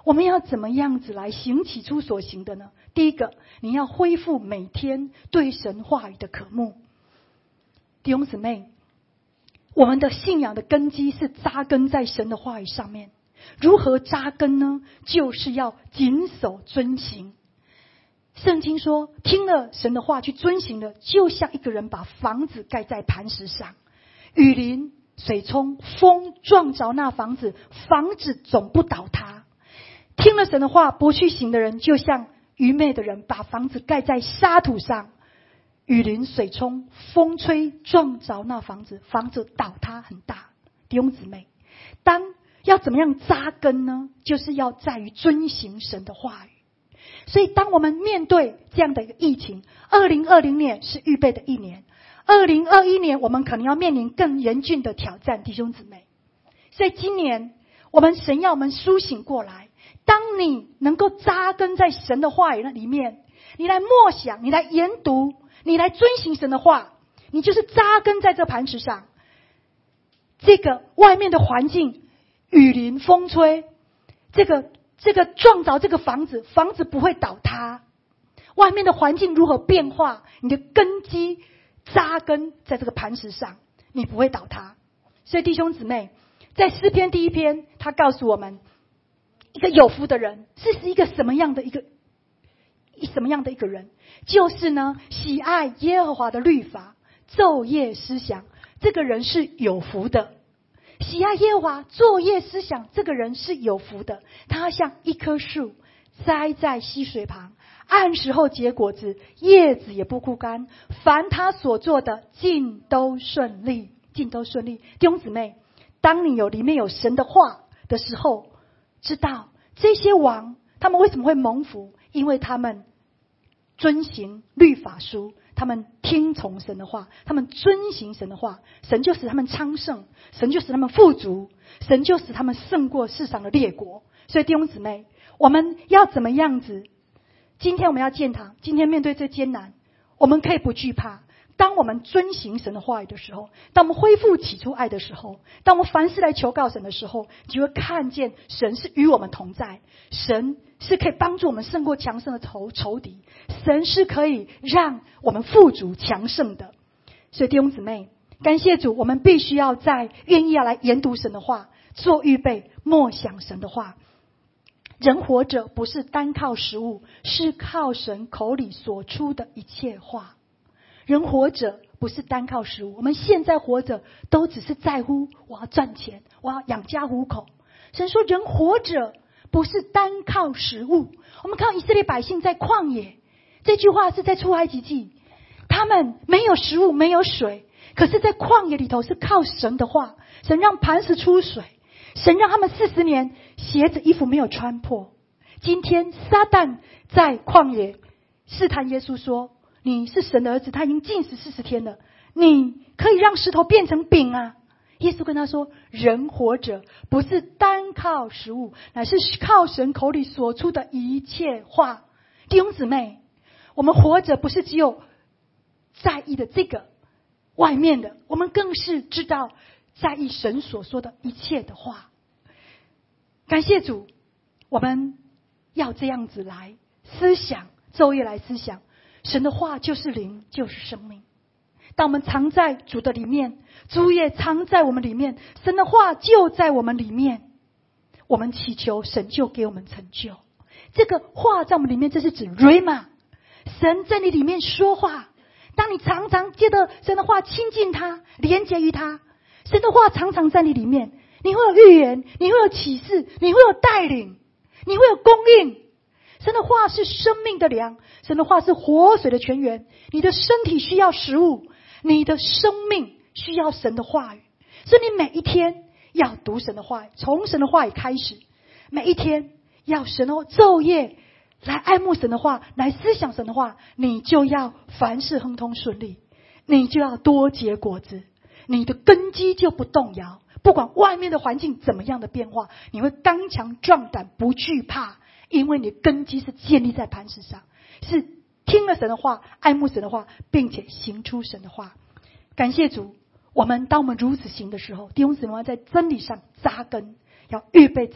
我们要怎么样子来行起初所行的呢？第一个，你要恢复每天对神话语的渴慕。弟兄姊妹，我们的信仰的根基是扎根在神的话语上面。如何扎根呢？就是要谨守遵行。圣经说，听了神的话去遵行的，就像一个人把房子盖在磐石上，雨淋、水冲、风撞着那房子，房子总不倒塌。听了神的话不去行的人，就像愚昧的人把房子盖在沙土上，雨淋、水冲、风吹撞着那房子，房子倒塌很大。弟兄姊妹，要怎么样扎根呢？就是要在于遵行神的话语。所以当我们面对这样的一个疫情，2020年是预备的一年，2021年我们可能要面临更严峻的挑战，弟兄姊妹。所以今年神要我们苏醒过来，当你能够扎根在神的话语那里面，你来默想，你来研读，你来遵行神的话，你就是扎根在这磐石上。这个外面的环境，雨淋风吹，这个撞着这个房子不会倒塌。外面的环境如何变化，你的根基扎根在这个磐石上，你不会倒塌。所以弟兄姊妹，在诗篇第1篇，他告诉我们，一个有福的人是一个什么样的一个人，就是呢，喜爱耶和华的律法，昼夜思想，这个人是有福的。喜爱耶和华，昼夜思想，这个人是有福的。他像一棵树栽在溪水旁，按时候结果子，叶子也不枯干，凡他所做的尽都顺利。弟兄姊妹，当你里面有神的话的时候，知道这些王他们为什么会蒙福？因为他们遵行律法书，他们听从神的话，他们遵行神的话，神就使他们昌盛，神就使他们富足，神就使他们胜过世上的列国。所以弟兄姊妹，我们要怎么样子？今天我们要建堂，今天面对这艰难，我们可以不惧怕。当我们遵行神的话语的时候，当我们恢复起初爱的时候，当我们凡事来求告神的时候，就会看见神是与我们同在，神是可以帮助我们胜过强盛的仇敌，神是可以让我们富足强盛的。所以弟兄姊妹，感谢主，我们必须要愿意要来研读神的话，做预备，默想神的话。人活着不是单靠食物，是靠神口里所出的一切话。人活着不是单靠食物，我们现在活着都只是在乎我要赚钱，我要养家糊口。神说人活着不是单靠食物。我们看以色列百姓在旷野，这句话是在出埃及记，他们没有食物没有水，可是在旷野里头是靠神的话，神让磐石出水，神让他们40年鞋子衣服没有穿破。今天撒旦在旷野试探耶稣说，你是神的儿子，他已经禁食40天了，你可以让石头变成饼啊。耶稣跟他说，人活着不是单靠食物，乃是靠神口里所出的一切话。弟兄姊妹，我们活着不是只有在意的这个外面的，我们更是知道在意神所说的一切的话。感谢主，我们要这样子来思想，昼夜来思想神的话，就是灵，就是生命。当我们藏在主的里面，主也藏在我们里面，神的话就在我们里面，我们祈求神就给我们成就。这个话在我们里面，这是指 Rhema， 神在你里面说话。当你常常借着神的话亲近他，连结于他，神的话常常在你里面，你会有预言，你会有启示，你会有带领，你会有供应。神的话是生命的粮，神的话是活水的泉源。你的身体需要食物，你的生命需要神的话语。所以你每一天要读神的话语，从神的话语开始，每一天要神的昼夜来爱慕神的话，来思想神的话，你就要凡事亨通顺利，你就要多结果子，你的根基就不动摇。不管外面的环境怎么样的变化，你会刚强壮胆，不惧怕，因为你的根基是建立在磐石上，是听了神的话，爱慕神的话，并且行出神的话。感谢主，当我们如此行的时候，弟兄姊妹要在真理上扎根，要预备自己，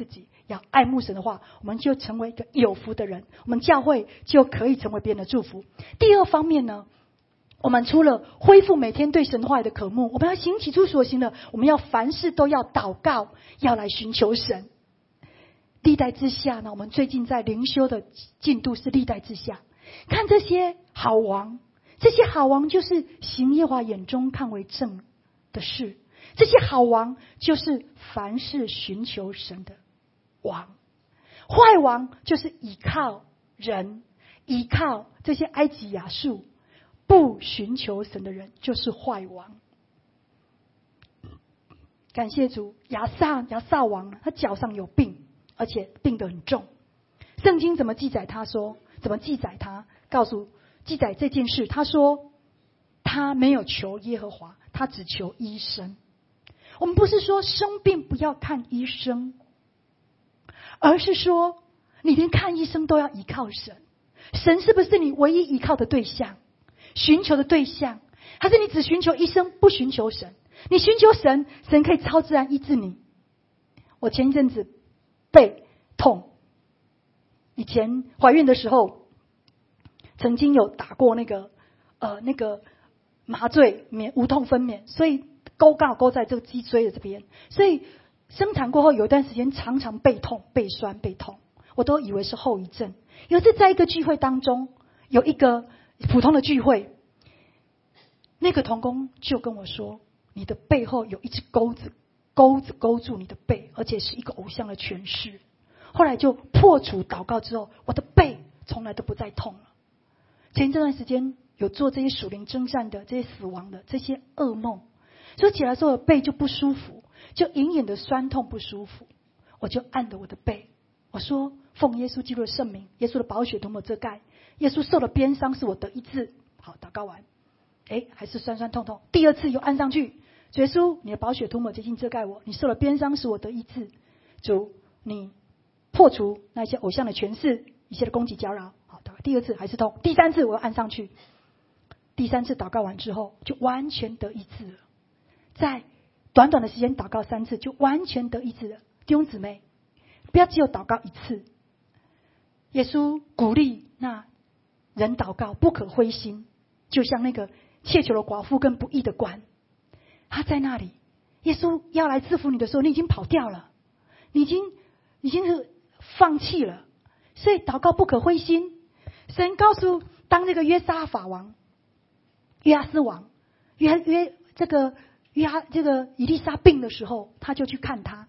要爱慕神的话，我们就成为一个有福的人，我们教会就可以成为别人的祝福。第二方面呢，我们除了恢复每天对神话语的渴慕，我们要行起初所行的，我们要凡事都要祷告，要来寻求神。历代之下呢，我们最近在灵修的进度是历代之下，看这些好王，这些好王就是行耶和华眼中看为正的事，这些好王就是凡事寻求神的王。坏王就是倚靠人，依靠这些埃及亚述，不寻求神的人就是坏王。感谢主，亚萨王他脚上有病，而且病得很重。圣经怎么记载他说？怎么记载他？记载这件事，他说他没有求耶和华，他只求医生。我们不是说生病不要看医生，而是说你连看医生都要依靠神。神是不是你唯一依靠的对象，寻求的对象？还是你只寻求医生不寻求神？你寻求神，神可以超自然医治你。我前一阵子背痛，以前怀孕的时候曾经有打过那个麻醉无痛分娩，所以刚好勾在这个脊椎的这边，所以生产过后有一段时间常常背痛、背酸、背痛，我都以为是后遗症。有一次在一个聚会当中，有一个普通的聚会，那个同工就跟我说，你的背后有一只钩子勾住你的背，而且是一个偶像的诠释。后来就破除祷告之后，我的背从来都不再痛了。前这段时间有做这些属灵征战的、这些死亡的、这些噩梦，所以起来之后背就不舒服，就隐隐的酸痛不舒服。我就按着我的背，我说奉耶稣基督的圣名，耶稣的宝血涂抹遮盖，耶稣受了鞭伤是我得医治。好，祷告完，还是酸酸痛痛。第二次又按上去，耶稣你的宝血涂抹洁净遮盖我，你受了鞭伤使我得医治。主，你破除那些偶像的权势，一切的攻击搅扰。好，祷告第二次还是痛，第三次我又按上去。第三次祷告完之后就完全得医治了，在短短的时间祷告3次就完全得医治了。弟兄姊妹，不要只有祷告一次。耶稣鼓励那人祷告不可灰心，就像那个切求的寡妇跟不义的官，他在那里，耶稣要来制服你的时候，你已经跑掉了，你已经是放弃了，所以祷告不可灰心。神告诉当这个约沙法王、约阿斯王、这个以利沙病的时候，他就去看他。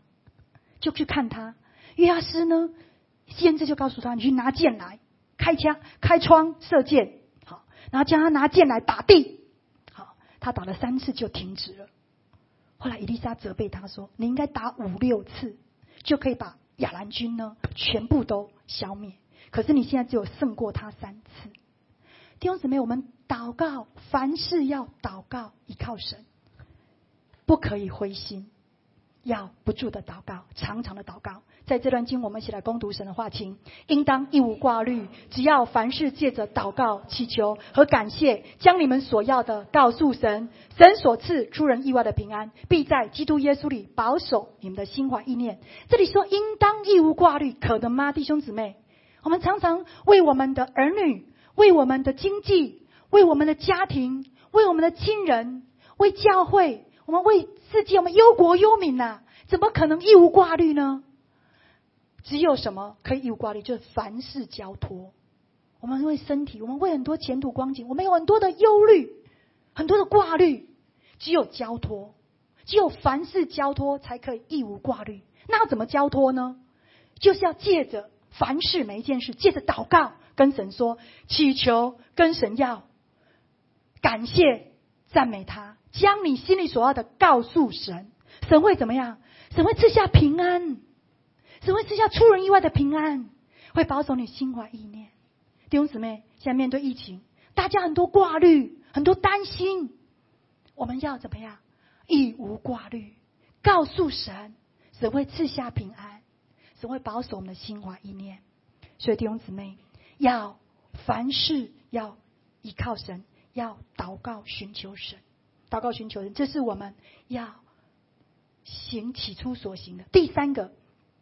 约阿斯呢，先知就告诉他，你去拿剑来，开窗射箭，好，然后叫他拿剑来打地，好，他打了3次就停止了。后来以利沙责备他说，你应该打5、6次，就可以把亚兰军呢全部都消灭，可是你现在只有胜过他3次。弟兄姊妹，我们祷告，凡事要祷告，依靠神，不可以灰心，要不住的祷告，常常的祷告。在这段经我们一起来攻读神的话，请应当一无挂虑，只要凡事借着祷告、祈求和感谢，将你们所要的告诉神，神所赐出人意外的平安，必在基督耶稣里保守你们的心怀意念。这里说应当一无挂虑，可能吗？弟兄姊妹，我们常常为我们的儿女，为我们的经济，为我们的家庭，为我们的亲人，为教会，我们为世界，我们忧国忧民啊，怎么可能一无挂虑呢？只有什么可以一无挂虑，就是凡事交托。我们为身体，我们为很多前途光景，我们有很多的忧虑，很多的挂虑。只有交托，只有凡事交托，才可以一无挂虑。那要怎么交托呢？就是要借着凡事每一件事，借着祷告跟神说，祈求跟神要，感谢赞美他，将你心里所要的告诉神。神会怎么样？神会赐下平安，神会赐下出人意外的平安，会保守你心怀意念。弟兄姊妹，现在面对疫情，大家很多挂虑，很多担心，我们要怎么样？一无挂虑，告诉神，神会赐下平安，神会保守我们的心怀意念。所以弟兄姊妹，要凡事要依靠神，要祷告寻求神，祷告寻求神，这是我们要行起初所行的。第三个，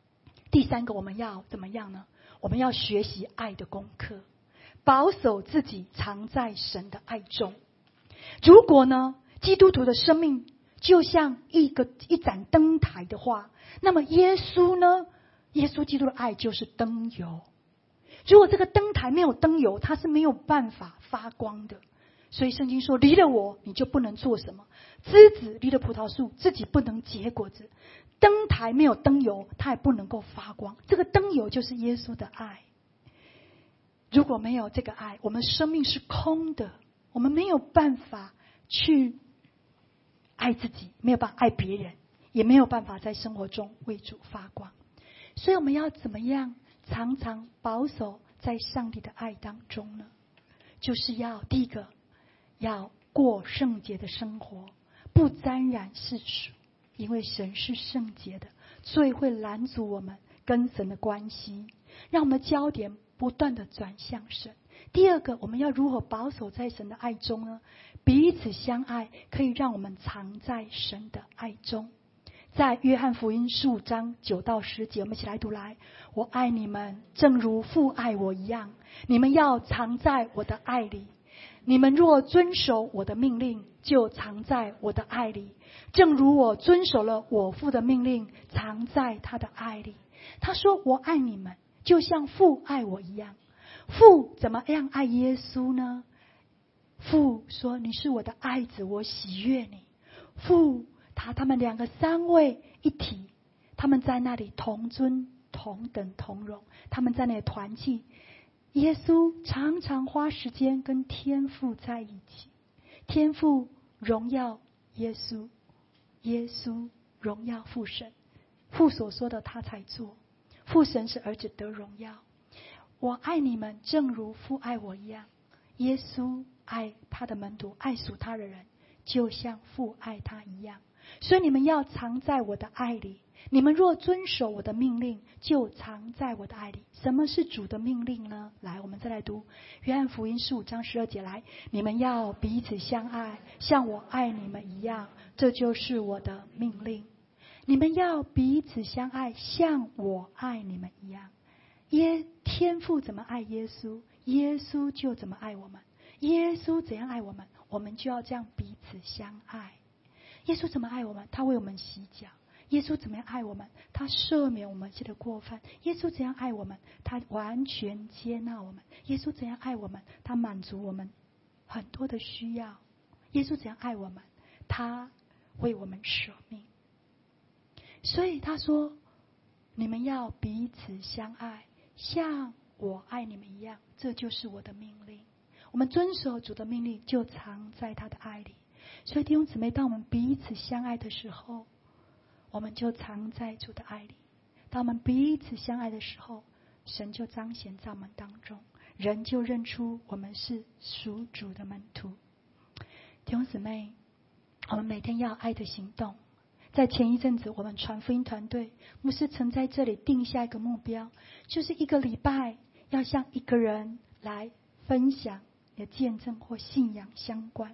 第三个，我们要怎么样呢？我们要学习爱的功课，保守自己藏在神的爱中。如果呢，基督徒的生命就像一盏灯台的话，那么耶稣呢？耶稣基督的爱就是灯油。如果这个灯台没有灯油，它是没有办法发光的。所以圣经说，离了我你就不能做什么。枝子离了葡萄树，自己不能结果子。灯台没有灯油，它也不能够发光。这个灯油就是耶稣的爱。如果没有这个爱，我们生命是空的，我们没有办法去爱自己，没有办法爱别人，也没有办法在生活中为主发光。所以我们要怎么样常常保守在上帝的爱当中呢？就是要第一个，要过圣洁的生活，不沾染世俗，因为神是圣洁的，罪会拦阻我们跟神的关系，让我们的焦点不断的转向神。第二个，我们要如何保守在神的爱中呢？彼此相爱，可以让我们藏在神的爱中。在约翰福音15章9到10节，我们一起来读来。我爱你们，正如父爱我一样，你们要藏在我的爱里。你们若遵守我的命令，就藏在我的爱里，正如我遵守了我父的命令，藏在他的爱里。他说我爱你们，就像父爱我一样。父怎么样爱耶稣呢？父说，你是我的爱子，我喜悦你。父他们两个三位一体，他们在那里同尊同等同荣，他们在那里团契。耶稣常常花时间跟天父在一起，天父荣耀耶稣，耶稣荣耀父神，父所说的他才做，父神是儿子得荣耀。我爱你们，正如父爱我一样。耶稣爱他的门徒，爱属他的人，就像父爱他一样。所以你们要藏在我的爱里，你们若遵守我的命令，就藏在我的爱里。什么是主的命令呢？来，我们再来读约翰福音15章12节来，你们要彼此相爱，像我爱你们一样，这就是我的命令。你们要彼此相爱，像我爱你们一样。天父怎么爱耶稣，耶稣就怎么爱我们。耶稣怎样爱我们，我们就要这样彼此相爱。耶稣怎么爱我们？他为我们洗脚。耶稣怎么样爱我们？他赦免我们一切的过犯。耶稣怎样爱我们？他完全接纳我们。耶稣怎样爱我们？他满足我们很多的需要。耶稣怎样爱我们？他为我们舍命。所以他说，你们要彼此相爱，像我爱你们一样，这就是我的命令。我们遵守主的命令，就藏在他的爱里。所以弟兄姊妹，当我们彼此相爱的时候，我们就藏在主的爱里。当我们彼此相爱的时候，神就彰显在我们当中，人就认出我们是属主的门徒。弟兄姊妹，我们每天要爱的行动。在前一阵子，我们传福音团队牧师曾在这里定下一个目标，就是一个礼拜要向一个人来分享你的见证或信仰相关。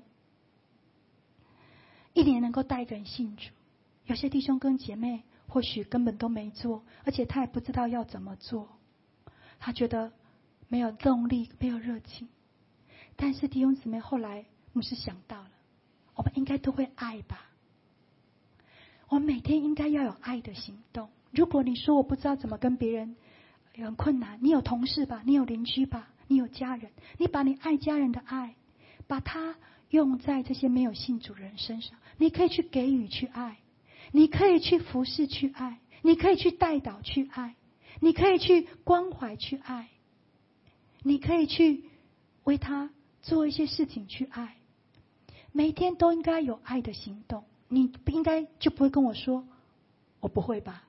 一年能够带一个人信主。有些弟兄跟姐妹或许根本都没做，而且他也不知道要怎么做，他觉得没有动力，没有热情。但是弟兄姊妹，后来牧师想到了，我们应该都会爱吧。我们每天应该要有爱的行动。如果你说我不知道怎么跟别人，很困难，你有同事吧，你有邻居吧，你有家人，你把你爱家人的爱，把它用在这些没有信主的人身上。你可以去给予去爱，你可以去服侍去爱，你可以去带导去爱，你可以去关怀去爱，你可以去为他做一些事情去爱。每天都应该有爱的行动。你应该就不会跟我说我不会吧。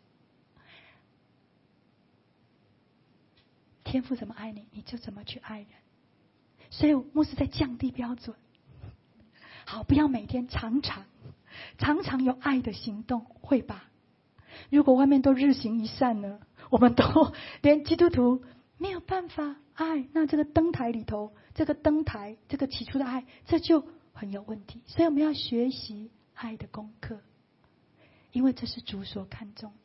天父怎么爱你，你就怎么去爱人。所以牧师在降低标准。好，不要每天常常有爱的行动，会吧？如果外面都日行一善呢，我们都连基督徒没有办法爱，那这个灯台里头，这个灯台，这个起初的爱，这就很有问题。所以我们要学习爱的功课，因为这是主所看重的。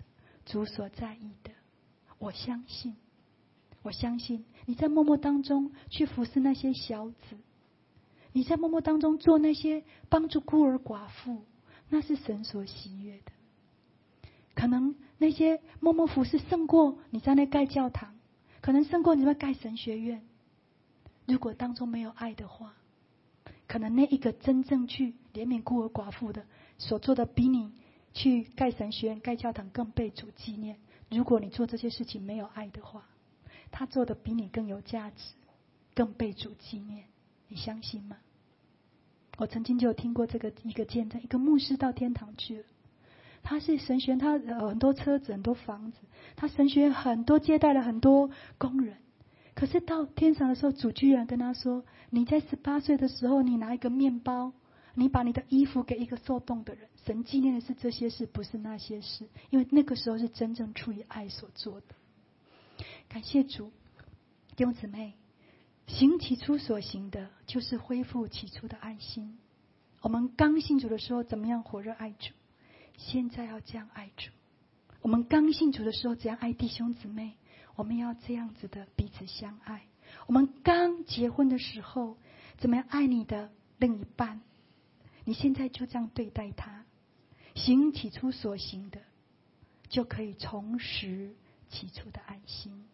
主所在意的。我相信你在默默当中去服侍那些小子，你在默默当中做那些帮助孤儿寡妇，那是神所喜悦的。可能那些默默服侍胜过你在那盖教堂，可能胜过你在盖神学院。如果当中没有爱的话，可能那一个真正去怜悯孤儿寡妇的所做的，比你去盖神学院盖教堂更被主纪念。如果你做这些事情没有爱的话，他做的比你更有价值，更被主纪念。你相信吗？我曾经就有听过一个见证，一个牧师到天堂去了，他是神学院，他很多车子很多房子，他神学院很多接待了很多工人，可是到天上的时候，主居然跟他说，你在18岁的时候，你拿一个面包，你把你的衣服给一个受冻的人，神纪念的是这些事，不是那些事，因为那个时候是真正出于爱所做的。感谢主，弟兄姊妹，行起初所行的，就是恢复起初的爱心。我们刚信主的时候怎么样火热爱主，现在要这样爱主。我们刚信主的时候怎样爱弟兄姊妹，我们要这样子的彼此相爱。我们刚结婚的时候怎么样爱你的另一半，你现在就这样对待他。行起初所行的，就可以重拾起初的爱心。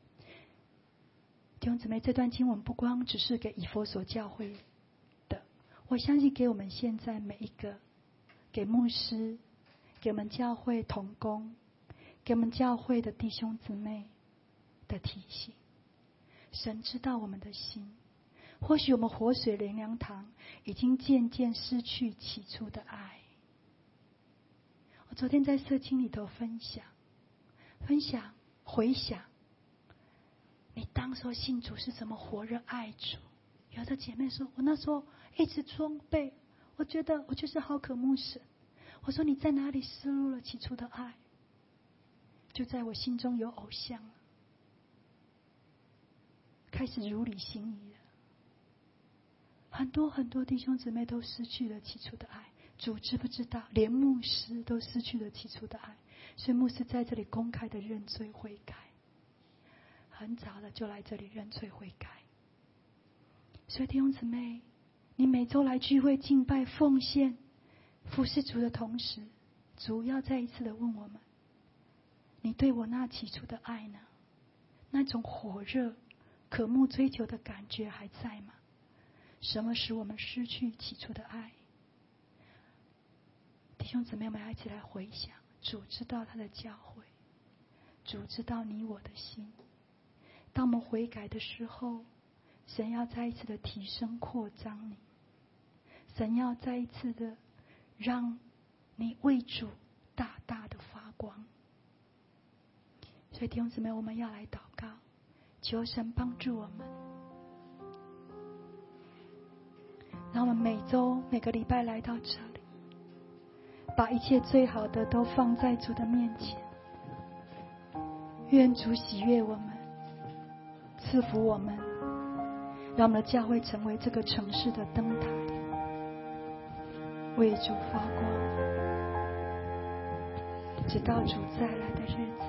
弟兄姊妹，这段经文不光只是给以弗所教会的，我相信给我们现在每一个，给牧师，给我们教会同工，给我们教会的弟兄姊妹的提醒。神知道我们的心，或许我们活水灵粮堂已经渐渐失去起初的爱。我昨天在社青里头分享回想你当时候信主是怎么火热爱主。有的姐妹说，我那时候一直装备，我觉得我就是好渴慕神。我说，你在哪里失落了起初的爱？就在我心中有偶像了，开始如履心意了。很多弟兄姊妹都失去了起初的爱，主知不知道？连牧师都失去了起初的爱，所以牧师在这里公开的认罪悔改，很早的就来这里认罪悔改。所以弟兄姊妹，你每周来聚会敬拜奉献服侍主的同时，主要再一次的问我们，你对我那起初的爱呢？那种火热渴慕追求的感觉还在吗？什么使我们失去起初的爱？弟兄姊妹们，一起来回想，主知道他的教会，主知道你我的心。当我们悔改的时候，神要再一次的提升扩张你，神要再一次的让你为主大大的发光。所以弟兄姊妹，我们要来祷告，求神帮助我们，让我们每周每个礼拜来到这里，把一切最好的都放在主的面前。愿主喜悦我们，赐福我们，让我们的教会成为这个城市的灯台，为主发光，直到主再来的日子。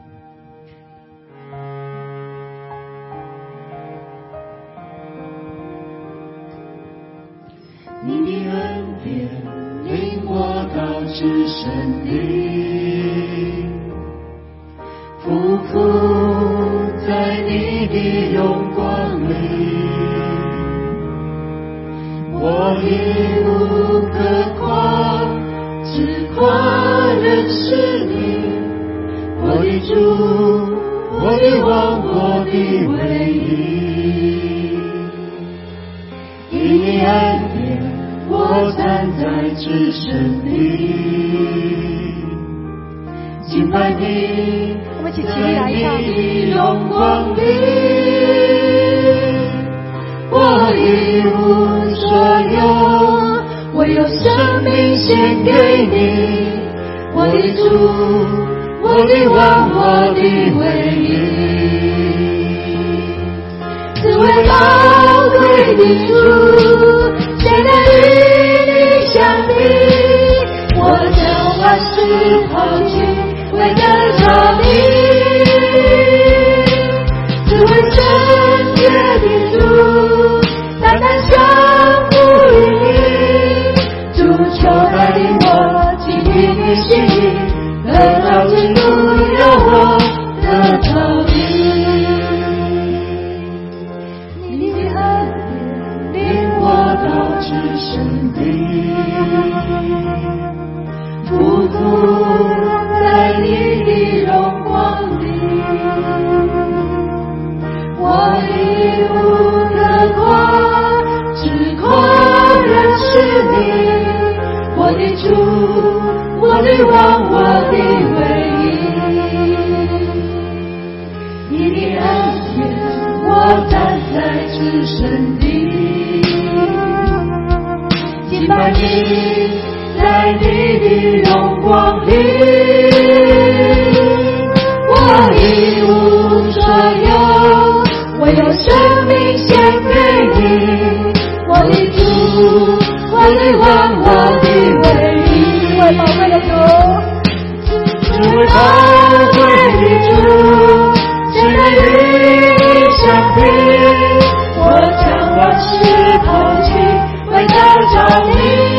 你的恩典领我到至圣地，匍匐在你的荣光里，我一无可夸，只夸认识你，我的主，我的王，我的唯一。因你恩典，我站在至圣地，敬拜你， 我们一起起立来唱。 在你的荣光里，我一无所有，唯有生命献给你，我的主，我的王，我的唯一。只为宝贵的主，谁能与你相比？我将万事抛弃，为得里，匍匐在你的荣光里，我已无可夸，只夸认识你，我的主，我的王，我的唯一，你的恩典我站在至圣地，敬拜你在你的荣光里，我一无所有，我有生命献给你，我的主，我的王，我的唯一， 为宝贵的主， 这位宝贵的主，谁能与你相比？我将万事抛弃，为找找你。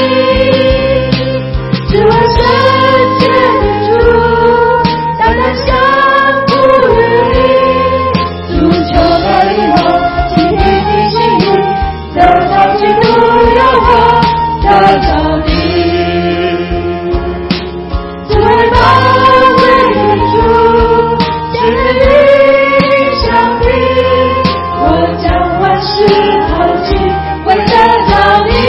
只为圣洁的主，单单相服于你。主求带领我，今天的心意，得到基督要我得着你。只为宝贵的主，谁能与你相比？我将万事抛弃，为得着你。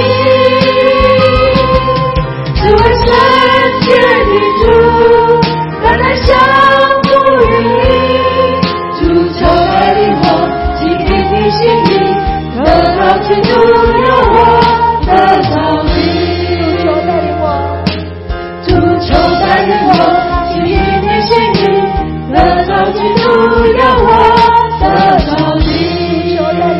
只为圣洁的主，单单相服于你。主求带领我，今天的心意，得到基督要我得着你。 主求带领我， 主求带领我，今天的心意，得到基督要我得着你。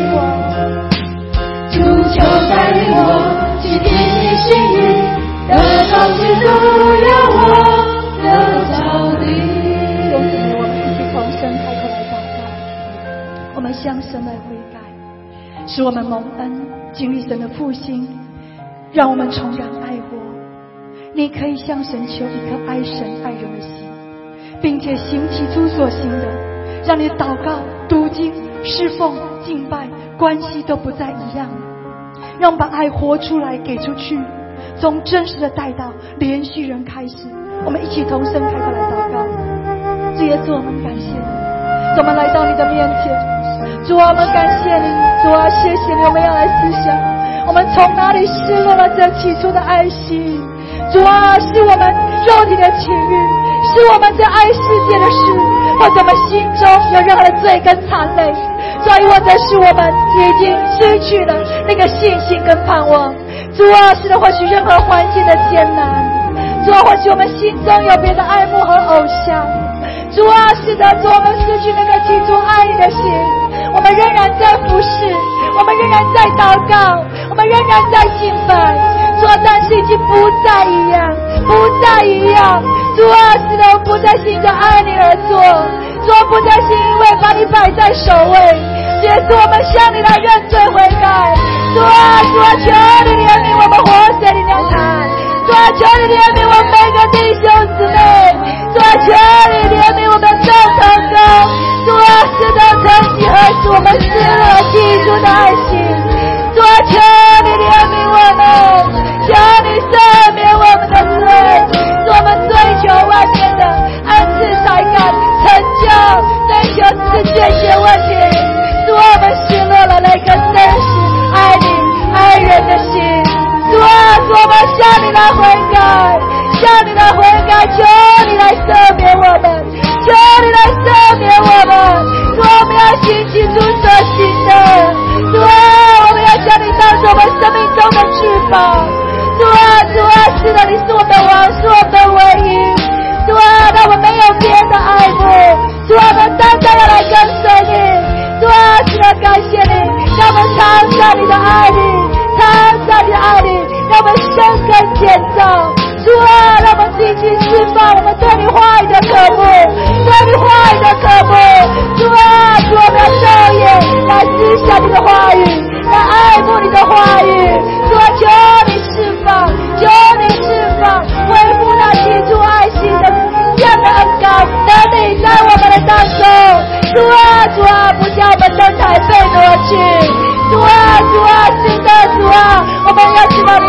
主求带领我， 主求带领我，今天的心意，得到基督要我得着你。 兄姊妹，我们一起同声开口来祷告，我们向神来悔改，使我们蒙恩经历神的复兴，让我们重燃爱火。你可以向神求一颗爱神爱人的心，并且行其主所行的，让你的祷告、读经、侍奉、敬拜关系都不再一样了。让我们把爱活出来，给出去，从真实的带到连续人开始。我们一起同声开口来祷告。主耶稣，我们感谢你，主，我们来到你的面前。主啊，我们感谢你，主啊，谢谢你。我们要来思想，我们从哪里失落了这起初的爱心？主啊，是我们肉体的情欲，是我们在爱世界的事，或者我们心中有任何的罪跟残累，所以或者是我们已经失去了那个信心跟盼望。主啊，是的，或许任何环境的艰难，主啊，或许我们心中有别的爱慕和偶像，主啊，是的，主，我们失去那个起初爱你的心，我们仍然在服侍，我们仍然在祷告，我们仍然在敬拜，主啊，但是已经不再一样，不再一样。主啊，是的，我不再是因着爱你而做，主啊，不再是因为把你摆在首位。耶稣，我们向你来认罪悔改。主啊，主啊，求你怜悯我们活水的娘坛。主啊，求你怜悯我们每个弟兄姊妹。主啊，求你怜悯我们众同工。主啊，是的，曾几何时我们失了起初的爱心。主啊，求你怜悯我们，求你赦免我们的罪。主，我们追求外面的恩赐才干成就，追求是解决问题。主啊，我们失落了那个真实爱你爱人的心。主啊，主，我们向你来悔改，向你来悔改，求你来赦免我们，求你来赦免我们。主啊，我们要行起主所行的。主啊，我们要将你当作我们生命中的至宝。主啊，主啊，是的，你是我们的王，是我们的唯一。主啊，让我们没有别的爱慕。主啊，我们单单要来跟随你。主啊，是的，感谢你，让我们藏在你的爱里，藏在你的爱里，让我们生根建造。主啊，让我们继续释放我们对你话语的渴慕，对你话语的渴慕。主啊，主，我们要昼夜来思想你的话语，来爱慕你的话语。主啊，求你释放，求你释放，恢复那起初爱心的这样的恩膏能力在我们的当中。主啊，主啊，不叫我们灯台被挪去。主啊，主啊，是的，主啊，我们要知道你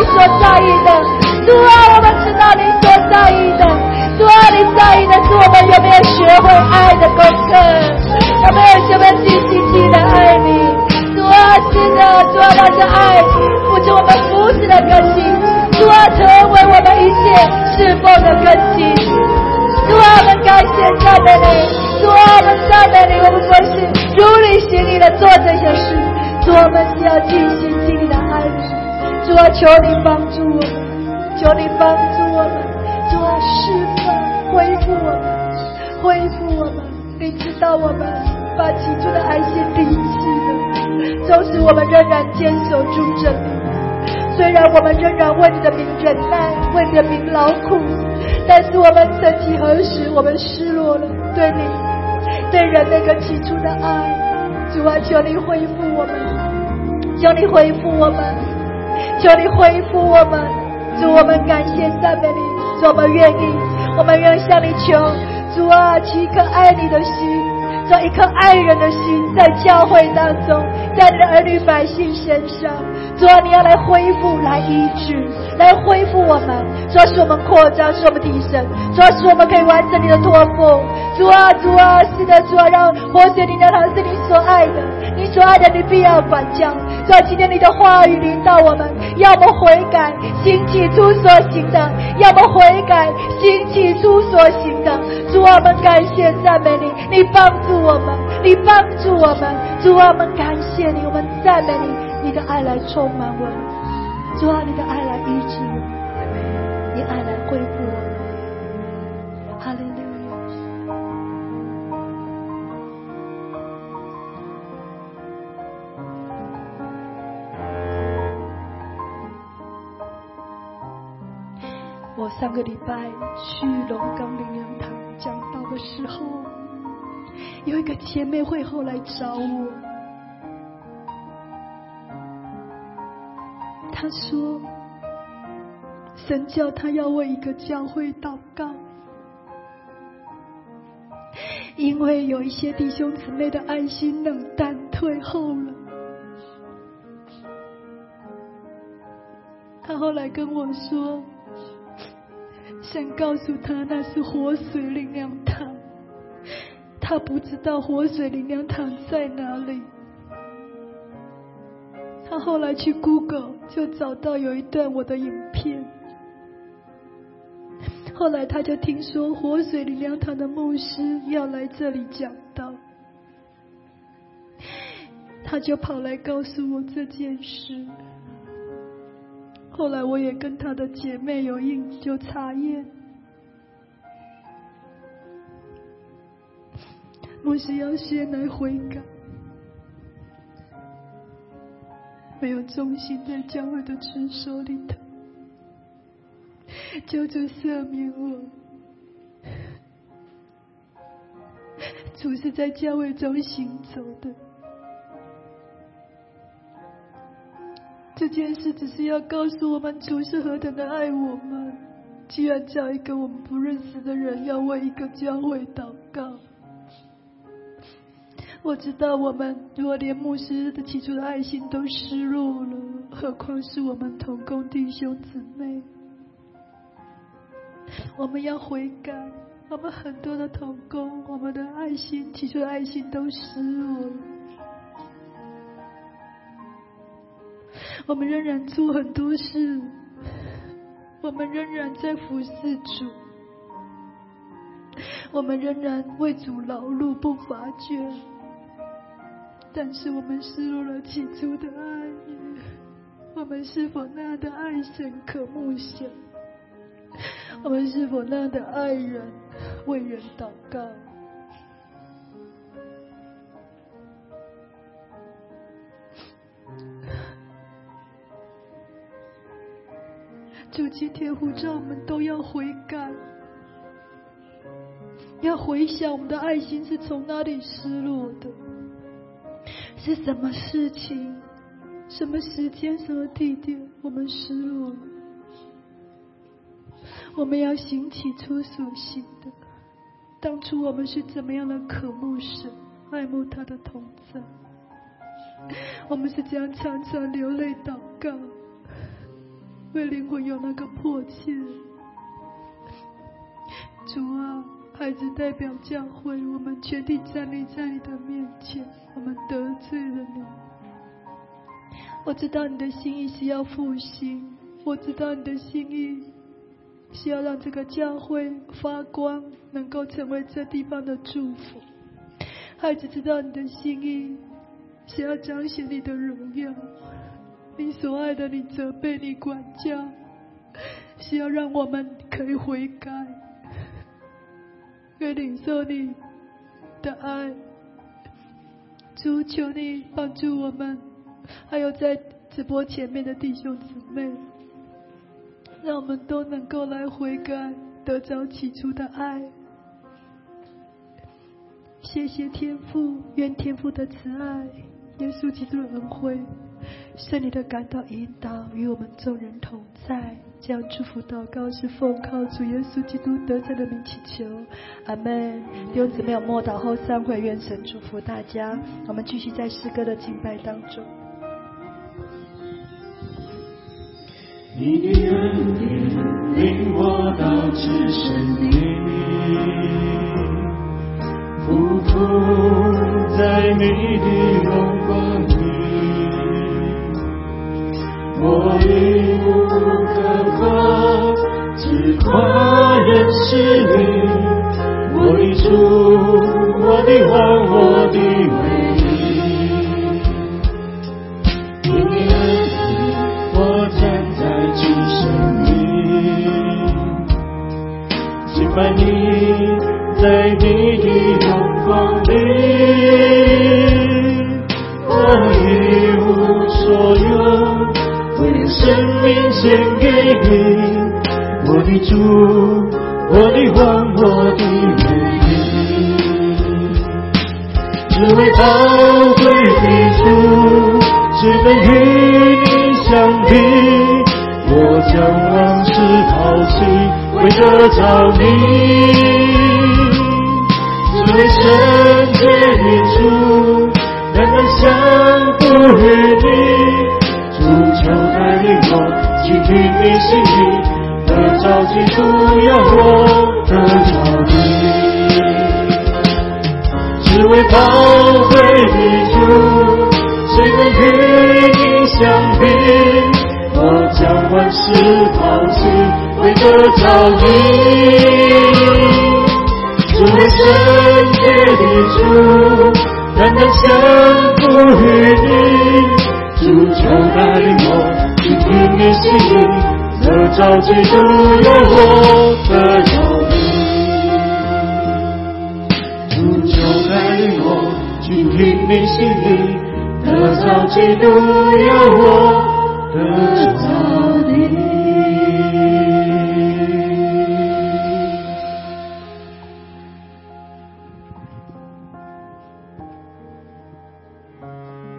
所在意的。主啊，我们知道你所在意的。主啊，你在意的是我们有没有学会爱的功课，有没有学会尽心尽力的爱你。主啊，是的，主啊，让这爱不是我们服侍的根基，主啊，成为我们一切侍奉的根基。主啊，我们感谢赞美你，主啊，我们赞美你，我们不是如履行你的做这些事，主啊，我们是要尽心尽力的爱你。主啊，求你帮助我们，求你帮助我们，主啊，释放恢复我们，恢复我们。你知道我们把起初的爱心离弃了，纵使我们仍然坚守住真理，虽然我们仍然为你的名忍耐，为你的名劳苦，但是我们曾几何时我们失落了对你对人那个起初的爱。主啊，求你恢复我们，求你恢复我们，求你恢复我们。主，我们感谢赞美你，主，我们愿意向你求。主啊，起一颗爱你的心，做一颗爱人的心，在教会当中，在你的儿女百姓身上。主啊，你要来恢复，来医治，来恢复我们。主啊，使我们扩张，使我们提升。主啊，使我们可以完成你的托付。主啊，主啊，是的，主啊，让活水灵粮堂是你所爱的，你所爱的，你必要管教。主啊，今天你的话语临到我们，要我们悔改，兴起出所行的；要我们悔改，兴起出所行的。主啊，我们感谢赞美你，你帮助我们，你帮助我们。主啊，我们感谢你，我们赞美你，你的爱来充满我们。主啊，你的爱来医治我们，你爱来恢复我们。哈利路亚。我上个礼拜去龙岗灵粮堂讲道的时候，有一个姐妹会后来找我，她说神叫她要为一个教会祷告，因为有一些弟兄姊妹的爱心冷淡退后了。她后来跟我说，神告诉他那是活水灵粮堂，他不知道活水灵粮堂在哪里。他后来去 Google 就找到有一段我的影片，后来他就听说活水灵粮堂的牧师要来这里讲道，他就跑来告诉我这件事。后来我也跟他的姐妹有应就查验，牧师要先来悔改，没有忠心在教会的持守里头，求主赦免我。主是在教会中行走的，这件事只是要告诉我们主是何等的爱我们，居然叫一个我们不认识的人要为一个教会祷告。我知道我们如果连牧师的起初的爱心都失落了，何况是我们同工弟兄姊妹。我们要悔改，我们很多的同工，我们的爱心起初的爱心都失落了，我们仍然做很多事，我们仍然在服侍主，我们仍然为主劳碌不乏倦，但是我们失落了起初的爱。我们是否那样的爱神可慕想？我们是否那样的爱人，为人祷告？主今天呼召我们都要悔改，要回想我们的爱心是从哪里失落的，是什么事情，什么时间，什么地点我们失落了。我们要行起初所行的，当初我们是怎么样的渴慕神，爱慕他的同在，我们是这样常常流泪祷告， 为灵魂有那个迫切。主啊，孩子代表教会，我们全体站立在你的面前，我们得罪了你。我知道你的心意是要复兴，我知道你的心意是要让这个教会发光，能够成为这地方的祝福。孩子知道你的心意是要彰显你的荣耀，你所爱的，你责备，你管教，是要让我们可以悔改，可以领受你的爱。主，求你帮助我们，还有在直播前面的弟兄姊妹，让我们都能够来悔改，得着起初的爱。谢谢天父，愿天父的慈爱，耶稣基督的恩惠，圣灵的感动引导与我们众人同在。这样祝福祷告是奉靠主耶稣基督得胜的名祈求，阿们。弟兄姊妹有默祷后散会，愿神祝福大家。我们继续在诗歌的敬拜当中。 你的恩典领我到至圣地，匍匐在你的荣光里，我一无可夸，只夸认识你，我的主，我的王，我的唯一。你的恩典我站在主生命，敬拜你在你的荣光里，我一无所有，为了生命献给你，我的主，我的王，我的唯一。只为宝贵的主，只能与你相比，我将往事抛弃，为得着你。只为圣洁的主，单单相不与你。主求带领我，倾听你心意，得着基督要我得着你。只为宝贵的主，谁能与你相比？我将万事抛弃，为得着你。只为圣洁的主，单单相不与你。主求带领我，倾听你心意，得着基督要我得着你。主求带领我，倾听你心意，得着基督要我得